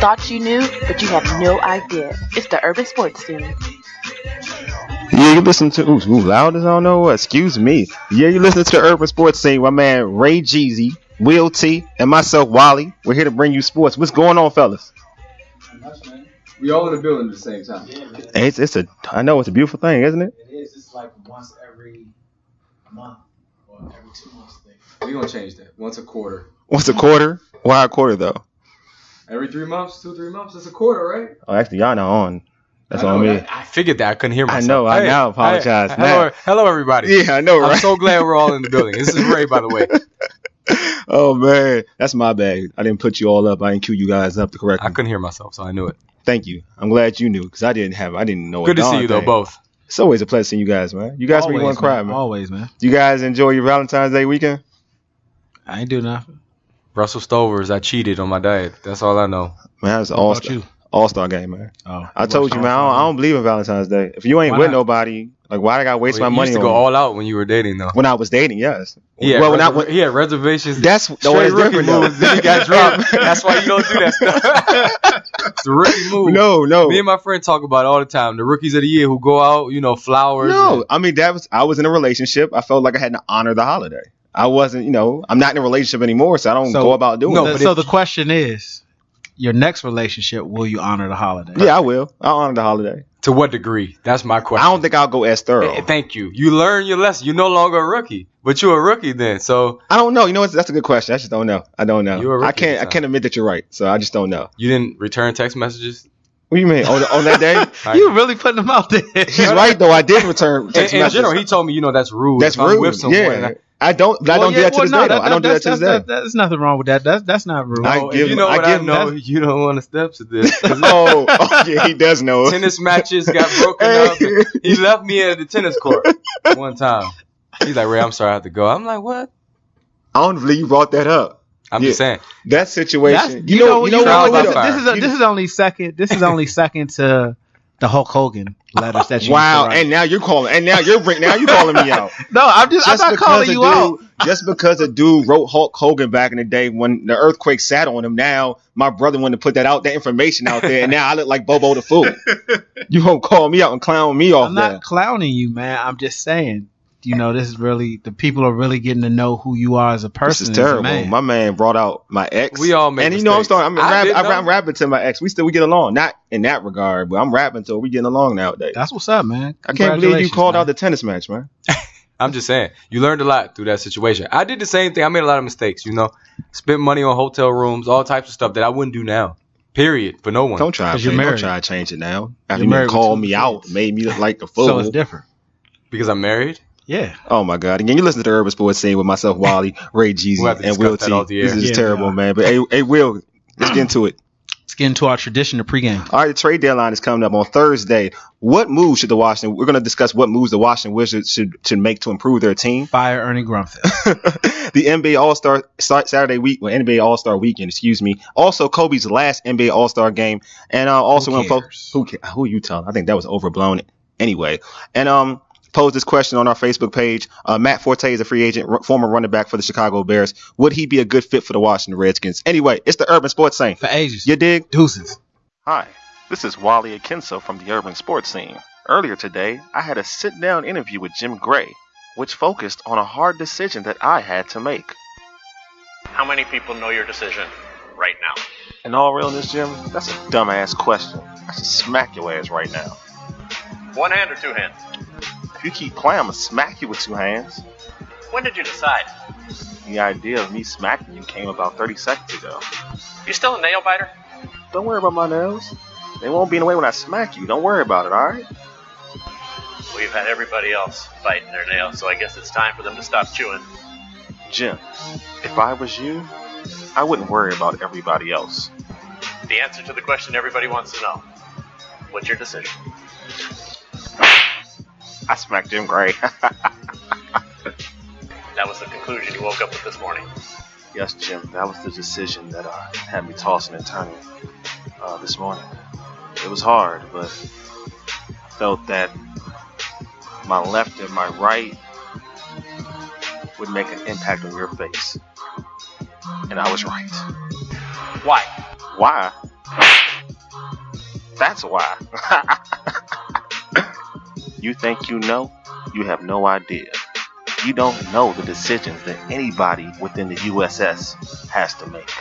thought you knew, but you have no idea. It's the Urban Sports Scene. Yeah, you listen to loud as I don't know what. Excuse me. Yeah, you listen to the Urban Sports Scene. My man Ray Jeezy, Will T, and myself Wally. We're here to bring you sports. What's going on, fellas? We all in the building at the same time. Yeah, man. I know it's a beautiful thing, isn't it? It is. It's like once every month or every 2 months thing. We're gonna change that. Once a quarter. Once a quarter? Why a quarter though? Every 3 months, 3 months. It's a quarter, right? Oh, actually, y'all not on. That's on me. I figured that. I couldn't hear myself. I know. I now apologize. Hello, everybody. Yeah, I know, right? I'm so glad we're all in the building. This is Ray, by the way. Oh man, that's my bad. I didn't put you all up. I didn't cue you guys up correctly. I couldn't hear myself, so I knew it. Thank you. I'm glad you knew because I didn't know. Good to see you though, both. It's always a pleasure seeing you guys, man. You guys make me want to cry, man. Always, man. You guys enjoy your Valentine's Day weekend? I ain't do nothing. Russell Stovers, I cheated on my diet. That's all I know. Man, that's all-star game, man. Oh, I told you, man. I don't believe in Valentine's Day. If you ain't with nobody, like why I gotta waste my money? You used to go all out when you were dating, though. When I was dating, yes. He had reservations. That's rookie moves. Then he got dropped. That's why you don't do that stuff. It's a rookie move. No. Me and my friend talk about it all the time. The rookies of the year who go out, flowers. No, I mean I was in a relationship. I felt like I had to honor the holiday. I wasn't, I'm not in a relationship anymore, so I don't go about doing it. So the question is, your next relationship, will you honor the holiday? Yeah, I will. I'll honor the holiday. To what degree? That's my question. I don't think I'll go as thorough. Thank you. You learn your lesson. You're no longer a rookie, but you're a rookie then. So I don't know. That's a good question. I just don't know. I don't know. You're a rookie I can't admit that you're right. So I just don't know. You didn't return text messages? What do you mean? On that day? You really putting them out there. He's right though. I did return text messages. In general, he told me, that's rude. That's rude. With someone, I don't do that to this day, though. I don't do that to this day. There's nothing wrong with that. That's not rude. You don't want the steps of this. Yeah, he does know. Tennis matches got broken up. He left me at the tennis court one time. He's like, Ray, I'm sorry I have to go. I'm like, what? I don't believe you brought that up. I'm just saying. That situation. You know what? This is only second to the Hulk Hogan letters that you wow, and now you're calling me out. No, I'm not calling you out. Just because a dude wrote Hulk Hogan back in the day when the earthquake sat on him, now my brother wanted to put that information out there, and now I look like Bobo the Fool. You won't call me out and clown me off. I'm not clowning you, man. I'm just saying. This is really, the people are really getting to know who you are as a person. This is terrible. My man brought out my ex. We all make mistakes. I'm rapping to my ex. We get along. Not in that regard, but I'm rapping to her. We getting along nowadays. That's what's up, man. I can't believe you called out the tennis match, man. I'm just saying, you learned a lot through that situation. I did the same thing. I made a lot of mistakes, Spent money on hotel rooms, all types of stuff that I wouldn't do now. Period. For no one. Don't try to change it now. After you called me out, made me look like a fool. So it's different. Because I'm married? Yeah. Oh my God! Again, you listen to the Urban Sports Scene with myself, Wally, Ray Jeezy, and Will T. This is terrible, man. But hey, Will, let's get into it. Let's get into our tradition of pregame. All right, the trade deadline is coming up on Thursday. What moves should we're going to discuss what moves the Washington Wizards should make to improve their team. Fire Ernie Grunfeld. The NBA All-Star NBA All-Star weekend, excuse me. Also, Kobe's last NBA All-Star game, and also who you telling? I think that was overblown anyway. And pose this question on our Facebook page. Matt Forte is a free agent, former running back for the Chicago Bears. Would he be a good fit for the Washington Redskins? Anyway, it's the Urban Sports Scene. For ages. You dig? Deuces. Hi, this is Wally Akinso from the Urban Sports Scene. Earlier today, I had a sit-down interview with Jim Gray, which focused on a hard decision that I had to make. How many people know your decision right now? In all realness, Jim, that's a dumbass question. I should smack your ass right now. One hand or two hands? If you keep playing, I'm going to smack you with two hands. When did you decide? The idea of me smacking you came about 30 seconds ago. You still a nail biter? Don't worry about my nails. They won't be in the way when I smack you. Don't worry about it, alright? We've had everybody else biting their nails, so I guess it's time for them to stop chewing. Jim, if I was you, I wouldn't worry about everybody else. The answer to the question everybody wants to know. What's your decision? I smacked Jim Gray. That was the conclusion you woke up with this morning. Yes, Jim, that was the decision that had me tossing and turning this morning. It was hard, but I felt that my left and my right would make an impact on your face. And I was right. Why? Why? That's why. You think you know? You have no idea. You don't know the decisions that anybody within the USS has to make.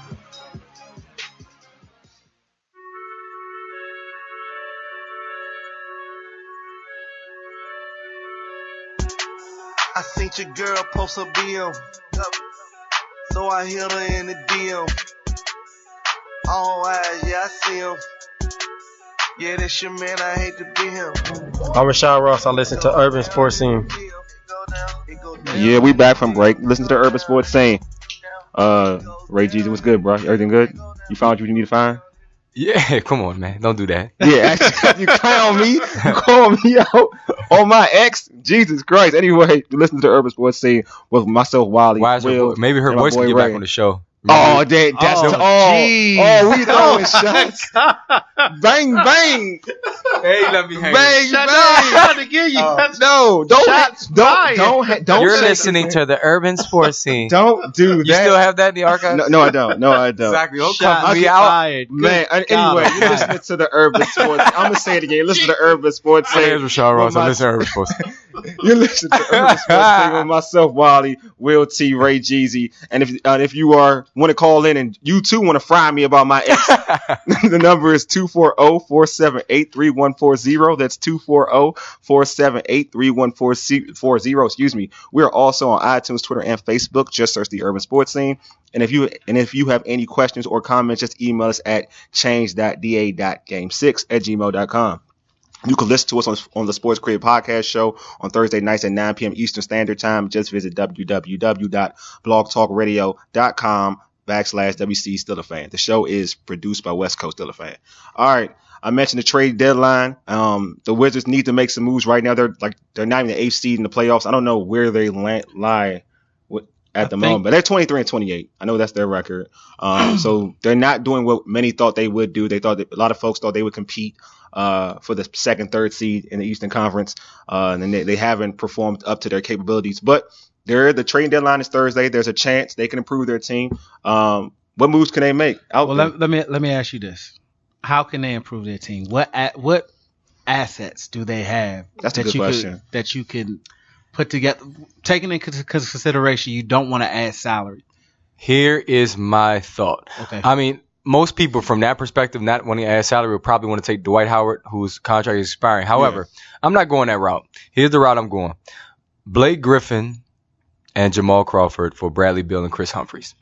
I seen your girl post her BM, so I hit her in the DM. All eyes, yeah, I see him. Yeah, that's your man, I hate to be him. I'm Rashad Ross. I listen to Urban Sports Scene. Yeah, we back from break. Listen to the Urban Sports Scene. Ray Jeezy, what's good, bro? Everything good? You found what you need to find? Yeah, come on, man. Don't do that. Yeah, actually, you clown me. You call me out on my ex. Jesus Christ. Anyway, you listen to the Urban Sports Scene with myself, Wally, Will, maybe her voice can get Ray. back on the show. Oh, we throwing shots. Bang, bang. Hey, let me hang. Bang, Shut bang. up. I'm trying to get you. No, don't. You're say listening to the Urban Sports Scene. Don't do that. You still have that in the archives? No, I don't. Exactly. Don't Shots come me out. fired. Man, anyway, you're listening to the Urban Sports. I'm gonna say it again. Listen to the Urban Sports. My name is Rashad Ross. I listen to Urban Sports. You're listening to Urban Sports Thing with myself, Wally, Will T, Ray Jeezy, and if you want to call in and you too want to fry me about my ex, the number is 240-478-3140. That's 240-478-3140. Excuse me. We are also on iTunes, Twitter, and Facebook. Just search the Urban Sports Scene. And if you have any questions or comments, just email us at change.da.game6@gmail.com. You can listen to us on the Sports Creative Podcast Show on Thursday nights at 9 p.m. Eastern Standard Time. Just visit www.blogtalkradio.com/WC Still a Fan. The show is produced by West Coast Still a Fan. All right. I mentioned the trade deadline. The Wizards need to make some moves right now. They're not even the 8th seed in the playoffs. I don't know where they lie at the moment, but they're 23-28. I know that's their record. So they're not doing what many thought they would do. They thought that a lot of folks thought they would compete for the 2nd, 3rd seed in the Eastern Conference, and they haven't performed up to their capabilities. But the trading deadline is Thursday. There's a chance they can improve their team. What moves can they make? Let me ask you this: how can they improve their team? What assets do they have? That's a good question. That you can put together, taking into consideration you don't want to add salary. Here is my thought. Okay. I mean, most people from that perspective, not wanting to add salary, would probably want to take Dwight Howard, whose contract is expiring. However, I'm not going that route. Here's the route I'm going. Blake Griffin and Jamal Crawford for Bradley Beal and Chris Humphries.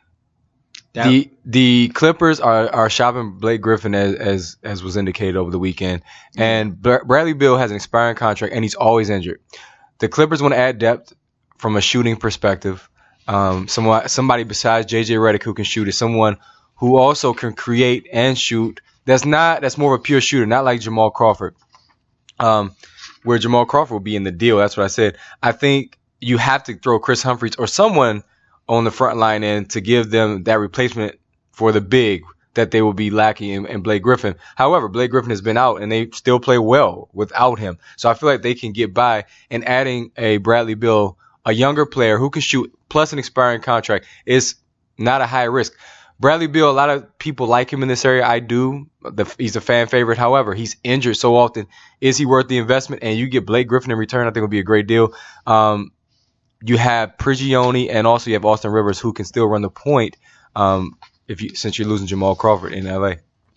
The Clippers are shopping Blake Griffin as was indicated over the weekend. And Bradley Beal has an expiring contract, and he's always injured. The Clippers want to add depth from a shooting perspective. Somebody besides JJ Redick who can shoot is someone who also can create and shoot. That's more of a pure shooter, not like Jamal Crawford. Where Jamal Crawford will be in the deal. That's what I said. I think you have to throw Chris Humphries or someone on the front line in to give them that replacement for the big that they will be lacking in Blake Griffin. However, Blake Griffin has been out, and they still play well without him. So I feel like they can get by, and adding a Bradley Beal, a younger player who can shoot, plus an expiring contract, is not a high risk. Bradley Beal, a lot of people like him in this area. I do. He's a fan favorite. However, he's injured so often. Is he worth the investment? And you get Blake Griffin in return, I think it would be a great deal. You have Prigioni, and also you have Austin Rivers, who can still run the point since you're losing Jamal Crawford in LA.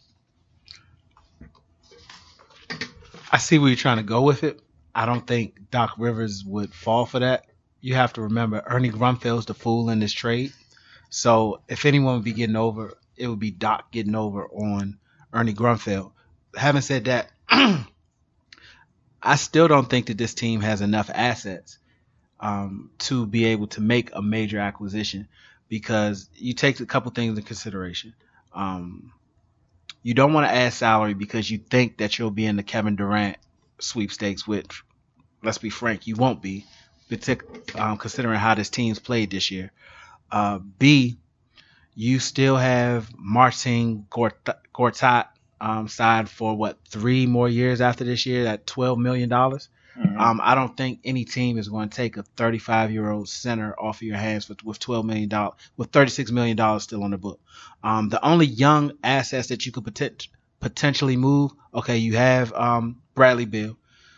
I see where you're trying to go with it. I don't think Doc Rivers would fall for that. You have to remember, Ernie Grunfeld's the fool in this trade. So if anyone would be getting over, it would be Doc getting over on Ernie Grunfeld. Having said that, I still don't think that this team has enough assets to be able to make a major acquisition, because you take a couple things into consideration. You don't want to add salary because you think that you'll be in the Kevin Durant sweepstakes, which, let's be frank, you won't be, considering how this team's played this year. B, you still have Marcin Gortat signed for 3 more years after this year at $12 million. I don't think any team is going to take a 35-year-old center off of your hands with $12 million, with $36 million still on the book. The only young assets that you could potentially move, okay, you have Bradley Beal,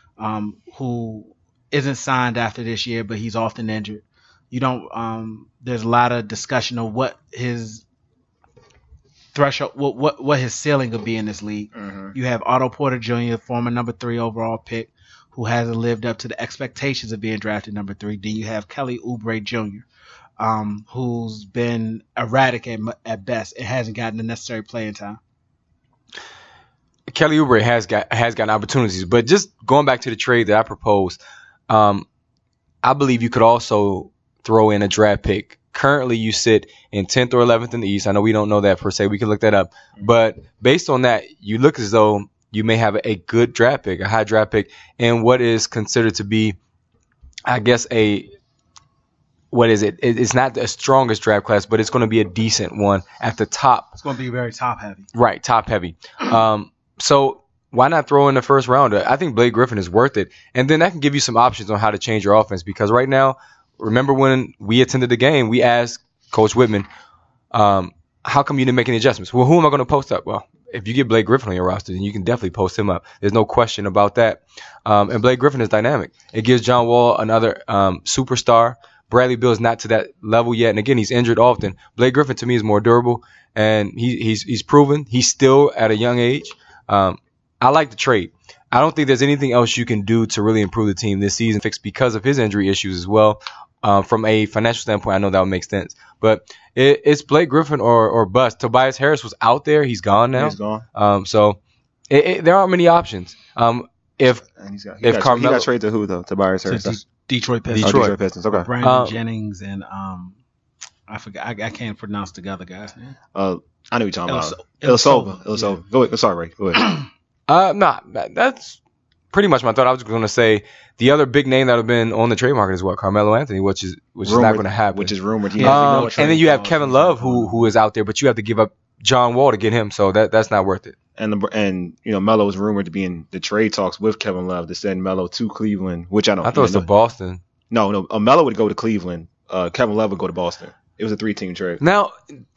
who isn't signed after this year, but he's often injured. You don't. There's a lot of discussion of what his threshold, what his ceiling could be in this league. You have Otto Porter Jr., former number 3 overall pick, who hasn't lived up to the expectations of being drafted number 3. Then you have Kelly Oubre Jr., who's been erratic at best and hasn't gotten the necessary playing time. Kelly Oubre has gotten opportunities, but just going back to the trade that I proposed, I believe you could also throw in a draft pick. Currently, you sit in 10th or 11th in the East. I know we don't know that per se. We can look that up. But based on that, you look as though you may have a good draft pick, a high draft pick, and what is considered to be, I guess, what is it? It's not the strongest draft class, but it's going to be a decent one at the top. It's going to be very top heavy. Right, top heavy. So why not throw in the first rounder? I think Blake Griffin is worth it. And then that can give you some options on how to change your offense, because right now, remember when we attended the game, we asked Coach Whitman, how come you didn't make any adjustments? Well, who am I going to post up? Well, if you get Blake Griffin on your roster, then you can definitely post him up. There's no question about that. And Blake Griffin is dynamic. It gives John Wall another superstar. Bradley Beal is not to that level yet. And again, he's injured often. Blake Griffin, to me, is more durable, and he's proven. He's still at a young age. I like the trade. I don't think there's anything else you can do to really improve the team this season, fixed because of his injury issues as well. From a financial standpoint, I know that would make sense. But it's Blake Griffin or bust. Tobias Harris was out there. He's gone now. He's gone. So there aren't many options. If he got traded to who, though? Tobias Harris? Detroit Pistons. Detroit Pistons, okay. Brandon Jennings and I forgot. I can't pronounce the other guy's name. I know what you're talking about. Ilyasova. Go ahead. Sorry, Ray. Go ahead. That's pretty much my thought. I was going to say the other big name that would have been on the trade market is what? Carmelo Anthony, which is not going to happen. Which is rumored. And then you have Kevin Love, who is out there, but you have to give up John Wall to get him, so that's not worth it. And Melo was rumored to be in the trade talks with Kevin Love to send Melo to Cleveland, which I don't. I thought it was to Boston. No. Melo would go to Cleveland. Kevin Love would go to Boston. It was a 3-team trade. Now,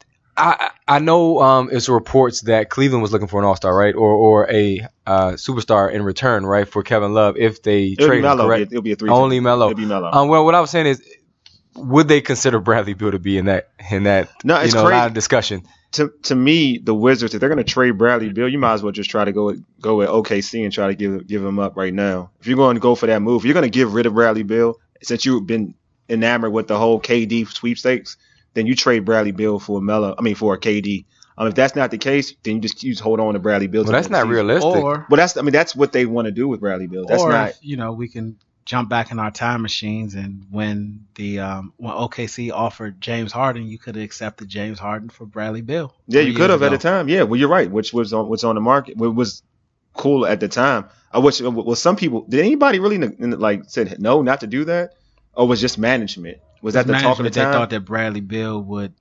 I know it's reports that Cleveland was looking for an all-star, right, or a superstar in return, right, for Kevin Love if they trade him. Correct? It'll be a 3-team. Only Melo. It'll be Melo. Well, what I was saying is, would they consider Bradley Beal to be in that? No, it's crazy. Line of discussion. To me, the Wizards, if they're going to trade Bradley Beal, you might as well just try to go with OKC and try to give him up right now. If you're going to go for that move, you're going to get rid of Bradley Beal, since you've been enamored with the whole KD sweepstakes, then you trade Bradley Beal for for KD. If that's not the case, then you just hold on to Bradley Beal. Well, that's not realistic. That's what they want to do with Bradley Beal. That's not. We can jump back in our time machines, and when OKC offered James Harden, you could have accepted James Harden for Bradley Beal. Yeah, you could have at the time. Yeah, well, you're right. Which was on the market. What was cool at the time. Some people, did anybody really said no, not to do that, or was just management? Was that the talk of the time? They thought that Bradley Beal would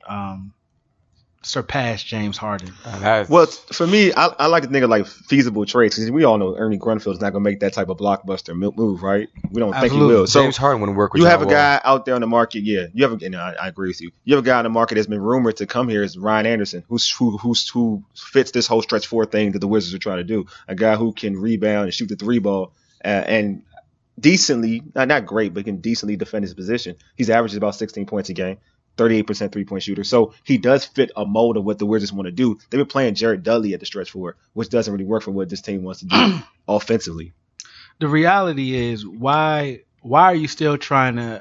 surpass James Harden. Well, for me, I like to think of like feasible trades, because we all know Ernie Grunfeld's not going to make that type of blockbuster move, right? We don't think he will. So James Harden wouldn't work with you. Have a guy out there on the market, yeah. I agree with you. You have a guy on the market that's been rumored to come here is Ryan Anderson, who fits this whole stretch 4 thing that the Wizards are trying to do. A guy who can rebound and shoot the 3-ball and decently, not great, but can decently defend his position. He's averages about 16 points a game. 38% 3-point shooter. So he does fit a mold of what the Wizards want to do. They've been playing Jared Dudley at the stretch 4, which doesn't really work for what this team wants to do offensively. The reality is, why are you still trying to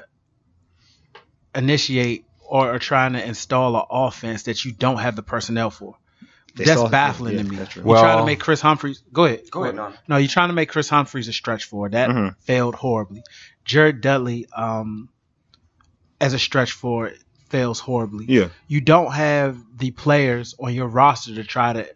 initiate or trying to install an offense that you don't have the personnel for? That's baffling to me. You're trying to make Chris Humphries. Go ahead. No, you're trying to make Chris Humphries a stretch 4. That failed horribly. Jared Dudley, as a stretch 4, fails horribly. Yeah. You don't have the players on your roster to try to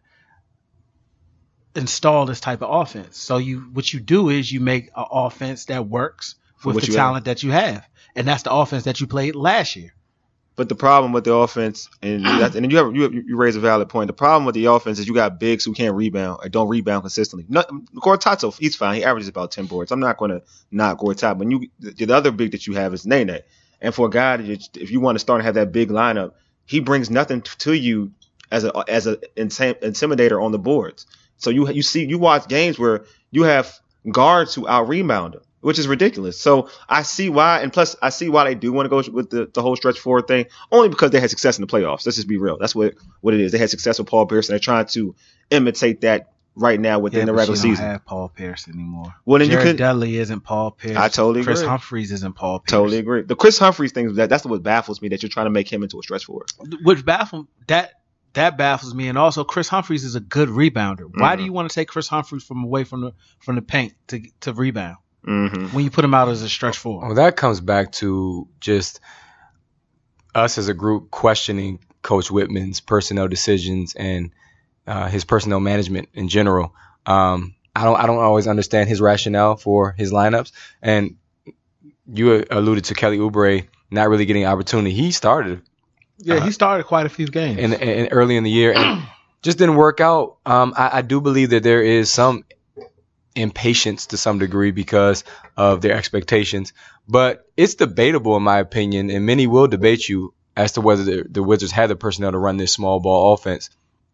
install this type of offense. So what you do is you make an offense that works with the talent that you have. And that's the offense that you played last year. But the problem with the offense, and you raise a valid point. The problem with the offense is you got bigs who can't rebound or don't rebound consistently. Gortatso, he's fine. He averages about 10 boards. I'm not going to knock Gortat. But the other big that you have is Nene. And for a guy, if you want to start and have that big lineup, he brings nothing to you as an intimidator on the boards. So you watch games where you have guards who out rebound him, which is ridiculous. So I see why, and plus I see why they do want to go with the whole stretch forward thing, only because they had success in the playoffs. Let's just be real. That's what it is. They had success with Paul Pierce, and they're trying to imitate that right now within the regular season. Don't have Paul Pierce anymore. Well, then Jared Dudley isn't Paul Pierce. I totally agree. Chris Humphries isn't Paul Pierce. Totally agree. The Chris Humphries thing, that's what baffles me, that you're trying to make him into a stretch forward. Which baffles me, and also Chris Humphries is a good rebounder. Why do you want to take Chris Humphries from away from the paint to rebound when you put him out as a stretch forward? Well, that comes back to just us as a group questioning Coach Whitman's personnel decisions and his personnel management in general. I don't always understand his rationale for his lineups. And you alluded to Kelly Oubre not really getting opportunity. He started. Yeah, he started quite a few games in early in the year and just didn't work out. I do believe that there is some impatience to some degree because of their expectations, but it's debatable in my opinion, and many will debate you as to whether the Wizards had the personnel to run this small ball offense.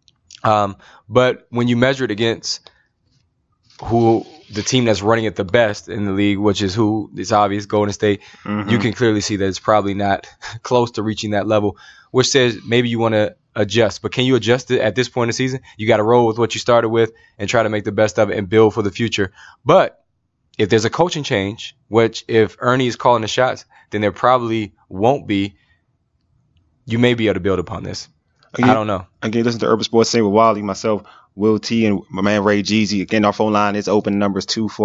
But when you measure it against who the team that's running it the best in the league, which is who it's obvious, Golden State, you can clearly see that it's probably not close to reaching that level, which says maybe you want to adjust. But can you adjust it at this point in the season? You got to roll with what you started with and try to make the best of it and build for the future. But if there's a coaching change, which if Ernie is calling the shots, then there probably won't be, you may be able to build upon this. I don't know. Again, listen to Urban Sports Scene with Wally, myself, Will T, and my man Ray Jeezy. Again, our phone line is open. Numbers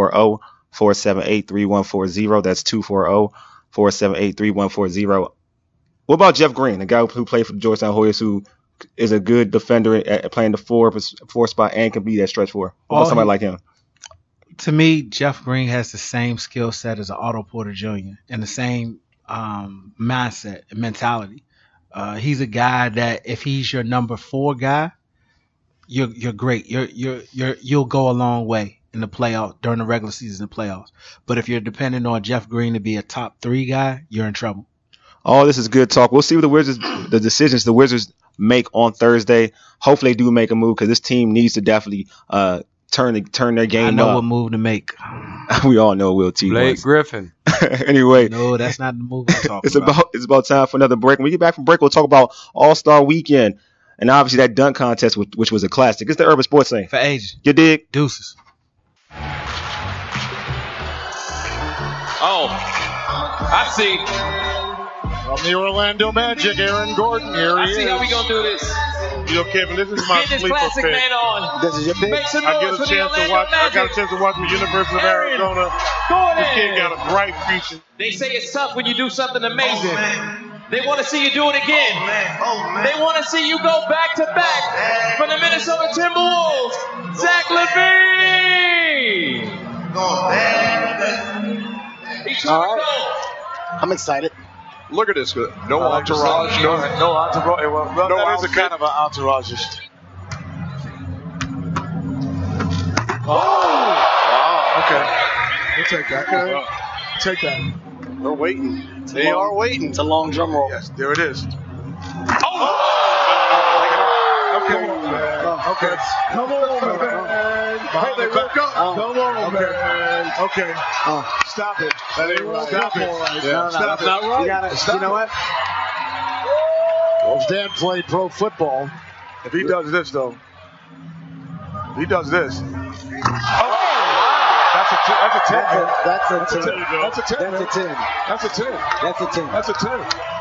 240-478-3140. That's 240-478-3140. What about Jeff Green, the guy who played for the Georgetown Hoyas, who is a good defender at playing the four spot and can be that stretch four? What about somebody like him? To me, Jeff Green has the same skill set as an Otto Porter Jr. and the same mindset and mentality. He's a guy that if he's your number 4 guy, you're great. You'll go a long way in the playoffs during the regular season and playoffs. But if you're depending on Jeff Green to be a top 3 guy, you're in trouble. Oh, this is good talk. We'll see what the decisions the Wizards make on Thursday. Hopefully they do make a move because this team needs to definitely turn their game up. I know what move to make. We all know Will T. Blake Griffin. Anyway. No, that's not the move I'm talking about. It's about time for another break. When we get back from break, we'll talk about All-Star Weekend and obviously that dunk contest, which was a classic. It's the Urban Sports Thing. For ages. You dig? Deuces. Oh, I see. From the Orlando Magic, Aaron Gordon. Here he is. I see how we gonna do this. You know, Kevin, this is my Get this sleeper classic pick. man on. This is your pick? Make some I noise for the Orlando got a Magic. chance to watch the University of Arizona. This kid got a bright future. They say it's tough when you do something amazing. They want to see you do it again. They want to see you go back to back for the Minnesota Timberwolves. Zach LaVine. All right. I'm excited. Look at this. No entourage. No entourage. Well, that is a kind of an entourage. Oh! Wow. Okay. We'll take that. Okay. Take that. They're waiting. They are waiting. It's a long drum roll. Yes, there it is. Oh! Okay. Okay. Come on, man. Hey, they woke up. Come on, man. Okay. Stop it. That ain't right. Stop it. No, Stop it. not right. You got it. You know what? Well, his dad played pro football. If he does this, though, if he does this. Oh! That's a 10. That's a 10. That's a 10. That's a 10. That's a 10. That's a 10. That's a 10.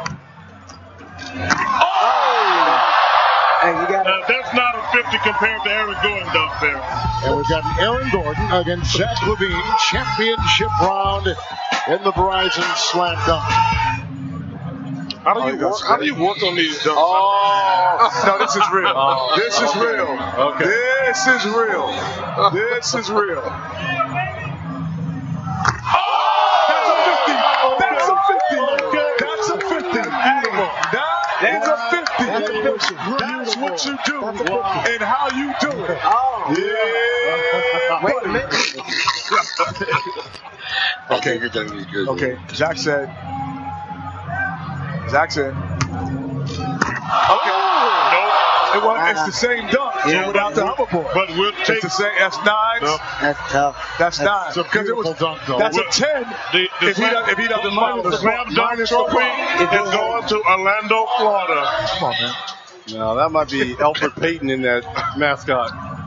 Hey, you got it. That's not a 50 compared to Aaron Gordon dunk there. And we've got Aaron Gordon against Zach LaVine, championship round in the Verizon Slam Dunk. How do you work on these dunks? Oh, no, this is real. This is real. Okay. This is real. This is real. That's a 50. That's a 50. That's a 50. Beautiful. That's what you do and how you do it. Oh. Yeah. Wait a minute. Okay. Okay. Zach said. Okay. It's the same dunk, without the hoverboard. But we'll take it's the same. That's 9. No. That's tough. That's 9. Because it was dunk, though. That's a 10. If he doesn't foul the slam dunk trophy is going to Orlando, Florida. Come on, man. No, that might be Alfred Payton in that mascot.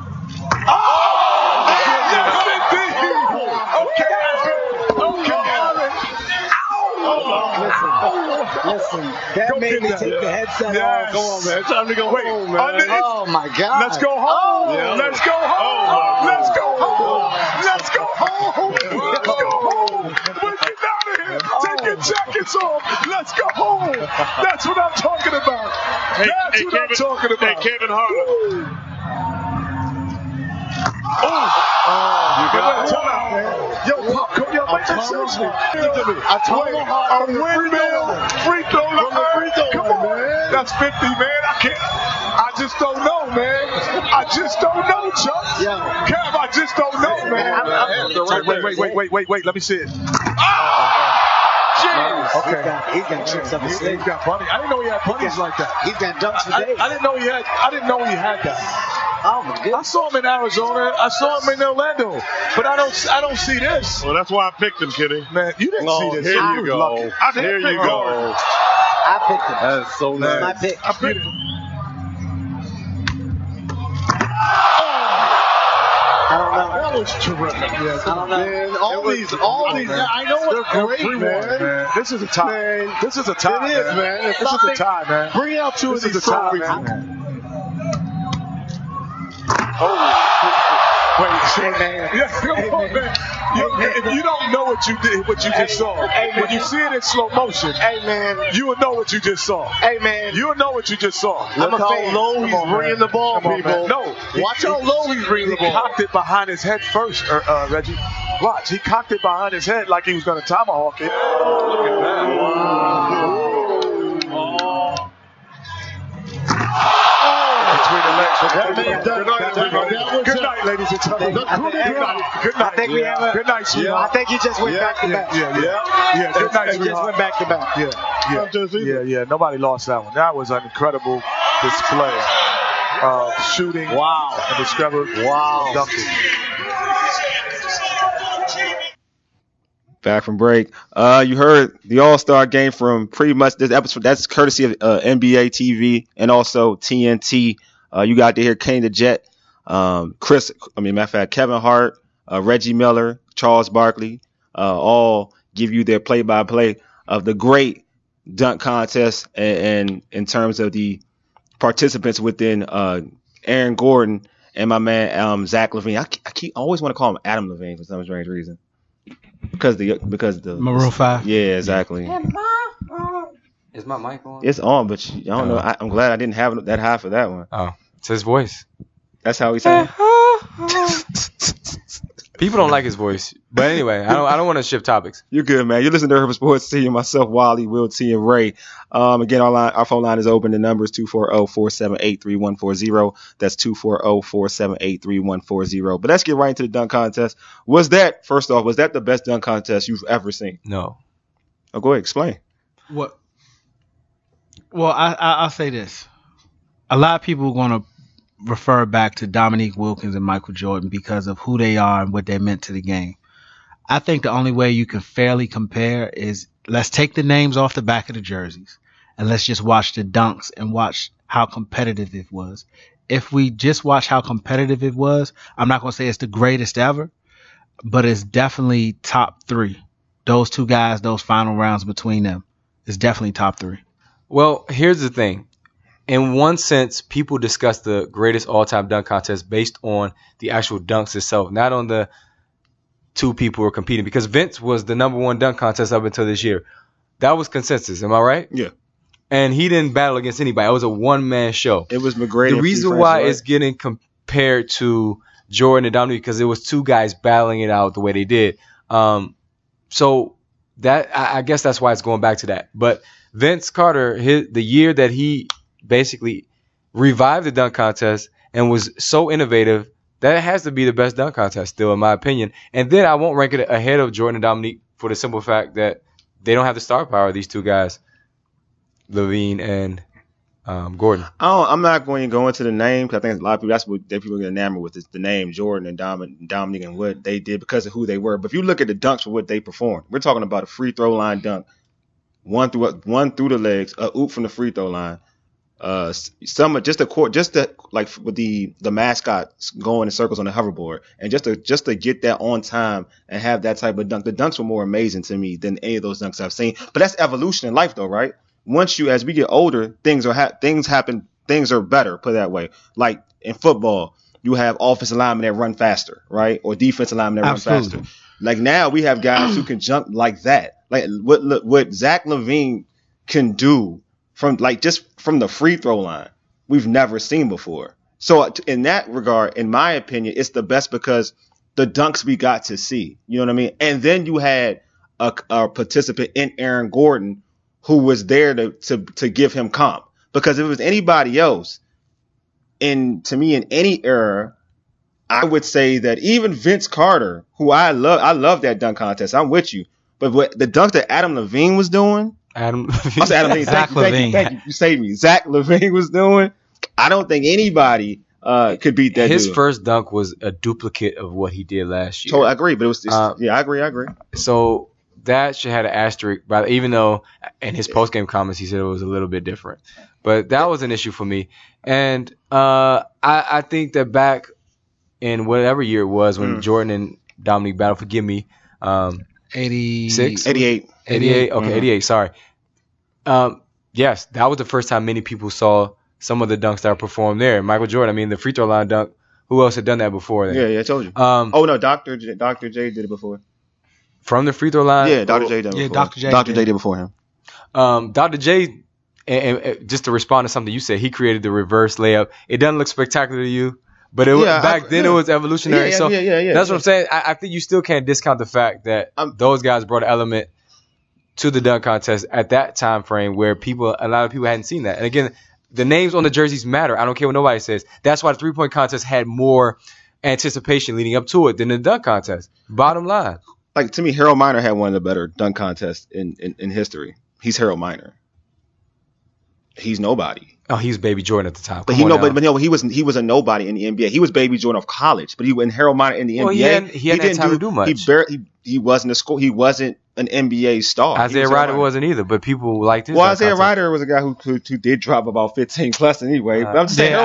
Listen, that made me take the headset off. Go on, man. It's time to go home, man. Oh, my God. Let's go home. Yeah. Let's go home. Let's go home. Let's go home. Let's go home. We're getting out of here. Take your jackets off. Let's go home. That's what I'm talking about. That's what I'm talking about. Hey, Kevin Harlan. You got it. Yo, make that seriously. A windmill free throw line. Come on, man. That's 50, man. I just don't know, man. I just don't know, Chuck. Yeah. Kev, I just don't know, man. Wait. Let me see it. Okay. He's got tricks up his sleeve. He's got bunny. I didn't know he had bunnies like that. He's got dunks for days. I didn't know he had that. Oh my goodness. I saw him in Arizona. I saw him in Orlando. But I don't see this. Well, that's why I picked him, Kitty. Man, you didn't see this. Here you go. Here you go. I picked him. That's so nice. My pick. I picked him. I don't know. That was terrific. I don't know. Man, all these, I know it's great, man. This is a tie. Man, this is a tie. It is, man. This is a tie, man. Bring out two of these trophies, man. Wait, Hey, man. yeah, come on, man. If you don't know what you just saw, when you see it in slow motion, Hey, man. you will know what you just saw. Hey, man. You will know what you just saw. I'm a fan. low he's bringing the ball, Come on, people. man. No, Watch how low he's bringing the He ball. cocked it behind his head first, Reggie. Watch, he cocked it behind his head like he was going to tomahawk it. Look at that. Between the legs. Good night, ladies and gentlemen. Good night. I think we have a. Good night, sweetheart. I think you just went back to back. Yeah. Good night, It just went back to back. Yeah. Nobody lost that one. That was an incredible display of shooting. Wow. And discovered. Wow. Dunking. Back from break. You heard the All-Star game from pretty much this episode. That's courtesy of NBA TV and also TNT. You got to hear Kenny the Jet, Kevin Hart, Reggie Miller, Charles Barkley, all give you their play-by-play of the great dunk contest and in terms of the participants within Aaron Gordon and my man Zach LaVine. I always want to call him Adam LaVine for some strange reason. Because the Maroon 5. Yeah, exactly. Is my mic on? It's on, but I don't know. I'm glad I didn't have it that high for that one. Oh, it's his voice. That's how he sounds. People don't like his voice, but anyway, I don't want to shift topics. You're good, man. You're listening to Urban Sports T and myself, Wally, Will T, and Ray. Again, our phone line is open. The number is 240-478-3140. That's 240-478-3140. But let's get right into the dunk contest. First off, was that the best dunk contest you've ever seen? No. Oh, go ahead, explain. What? Well, I'll say this. A lot of people are going to refer back to Dominique Wilkins and Michael Jordan because of who they are and what they meant to the game. I think the only way you can fairly compare is let's take the names off the back of the jerseys and let's just watch the dunks and watch how competitive it was. If we just watch how competitive it was, I'm not going to say it's the greatest ever, but it's definitely top 3. Those two guys, those final rounds between them, is definitely top 3. Well, here's the thing. In one sense, people discuss the greatest all-time dunk contest based on the actual dunks itself, not on the two people who are competing. Because Vince was the number 1 dunk contest up until this year. That was consensus. Am I right? Yeah. And he didn't battle against anybody. It was a one-man show. It was McGrady. The reason why it's getting compared to Jordan and Dominique because it was two guys battling it out the way they did. So that I guess that's why it's going back to that. But Vince Carter, the year that he basically revived the dunk contest and was so innovative that it has to be the best dunk contest still, in my opinion. And then I won't rank it ahead of Jordan and Dominique for the simple fact that they don't have the star power, these two guys, Levine and Gordon. I'm not going to go into the name because I think a lot of people, that's what people get enamored with, is the name Jordan and Dominique and what they did because of who they were. But if you look at the dunks for what they performed, we're talking about a free throw line dunk, one through the legs, a oop from the free throw line. Like with the mascot going in circles on the hoverboard, and just to get that on time and have that type of dunk. The dunks were more amazing to me than any of those dunks I've seen. But that's evolution in life, though, right? As we get older, things happen. Things are better, put it that way. Like in football, you have offensive linemen that run faster, right? Or defensive linemen that run faster. Like now we have guys who can jump like that. Like what Zach LaVine can do from the free throw line, we've never seen before. So in that regard, in my opinion, it's the best because the dunks we got to see. You know what I mean? And then you had a participant in Aaron Gordon who was there to give him comp. Because if it was anybody else, to me in any era, I would say that even Vince Carter, who I love that dunk contest. I'm with you. But what the dunk that Adam Levine was doing, Adam Levine. Thank you. You saved me. Zach LaVine was doing. I don't think anybody could beat that. His dude. first dunk was a duplicate of what he did last year. Totally, I agree, but it was I agree. So that should have an asterisk, but even though in his post game comments he said it was a little bit different, but that was an issue for me. And I think that back in whatever year it was when Jordan and Dominique battled, forgive me, 88. Okay, 88. Sorry. Yes, that was the first time many people saw some of the dunks that were performed there. Michael Jordan, I mean, the free throw line dunk. Who else had done that before? Then? Yeah, I told you. No, Dr. J did it before. From the free throw line? Yeah, Dr. J did it before. Dr. J did before him. Dr. J, and just to respond to something you said, he created the reverse layup. It doesn't look spectacular to you, but it was evolutionary. Yeah, so that's what I'm saying. I think you still can't discount the fact that those guys brought an element to the dunk contest at that time frame where a lot of people hadn't seen that. And again, the names on the jerseys matter. I don't care what nobody says. That's why the 3-point contest had more anticipation leading up to it than the dunk contest. Bottom line. Like, to me, Harold Miner had one of the better dunk contests in history. He's Harold Miner. He's nobody. Oh, he was Baby Jordan at the time. But he was a nobody in the NBA. He was Baby Jordan of college, but he was Harold Miner in the NBA. He hadn't had time to do much. He wasn't a score. He wasn't an NBA star. Isaiah Ryder wasn't either, but people liked his. Well, Isaiah Ryder was a guy who did drop about 15 plus anyway. But I'm just saying,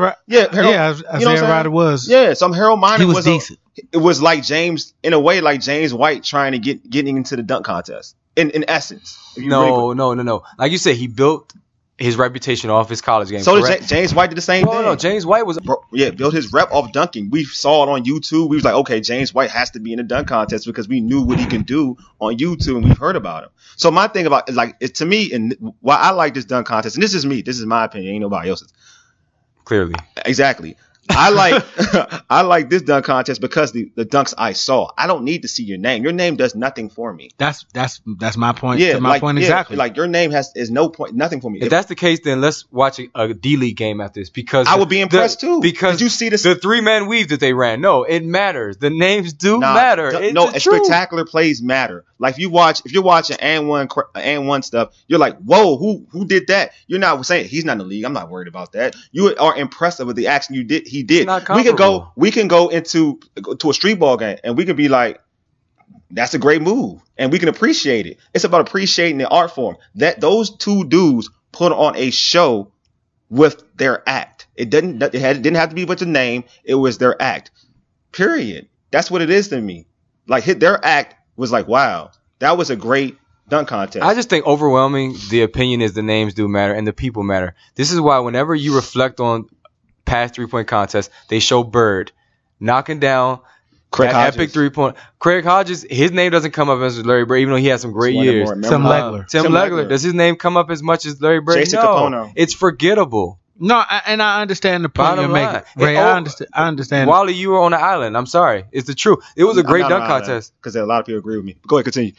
Isaiah Ryder was. Yeah, some Harold Miner was decent. It was like James, in a way, like James White trying to getting into the dunk contest. In essence. No. Like you said, he built his reputation off his college game. So did James White did the same thing. No, James White was built his rep off dunking. We saw it on YouTube. We was like, okay, James White has to be in the dunk contest because we knew what he can do on YouTube and we've heard about him. So my thing about to me, and why I like this dunk contest, and this is me, this is my opinion, ain't nobody else's. Clearly, exactly. I like this dunk contest because the dunks I saw. I don't need to see your name. Your name does nothing for me. That's my point. Yeah, my point exactly. Like your name is no point, nothing for me. If that's the case, then let's watch a D-League game after this because I would be impressed too. Because did you see this? The 3-man weave that they ran. No, it matters. The names do matter. Spectacular plays matter. Like if you're watching and one stuff, you're like, whoa, who did that? You're not saying he's not in the league. I'm not worried about that. You are impressed with the action he did. We can go into a street ball game and we can be like, that's a great move, and we can appreciate it. It's about appreciating the art form. That those two dudes put on a show with their act. It didn't have to be with the name. It was their act. Period. That's what it is to me. Like their act was like, wow, that was a great dunk contest. I just think overwhelming the opinion is the names do matter and the people matter. This is why whenever you reflect on past 3-point contests, they show Bird knocking down Craig Hodges. Epic 3-point. Craig Hodges, his name doesn't come up as Larry Bird, even though he had some great years. Tim Legler. Does his name come up as much as Larry Bird? Jason no. Capono. It's forgettable. No, and I understand the point Bottom you're line. making. Ray, I understand. Wally, you were on the island. I'm sorry. It's the truth. It was a great dunk contest. Because a lot of people agree with me. Go ahead, continue.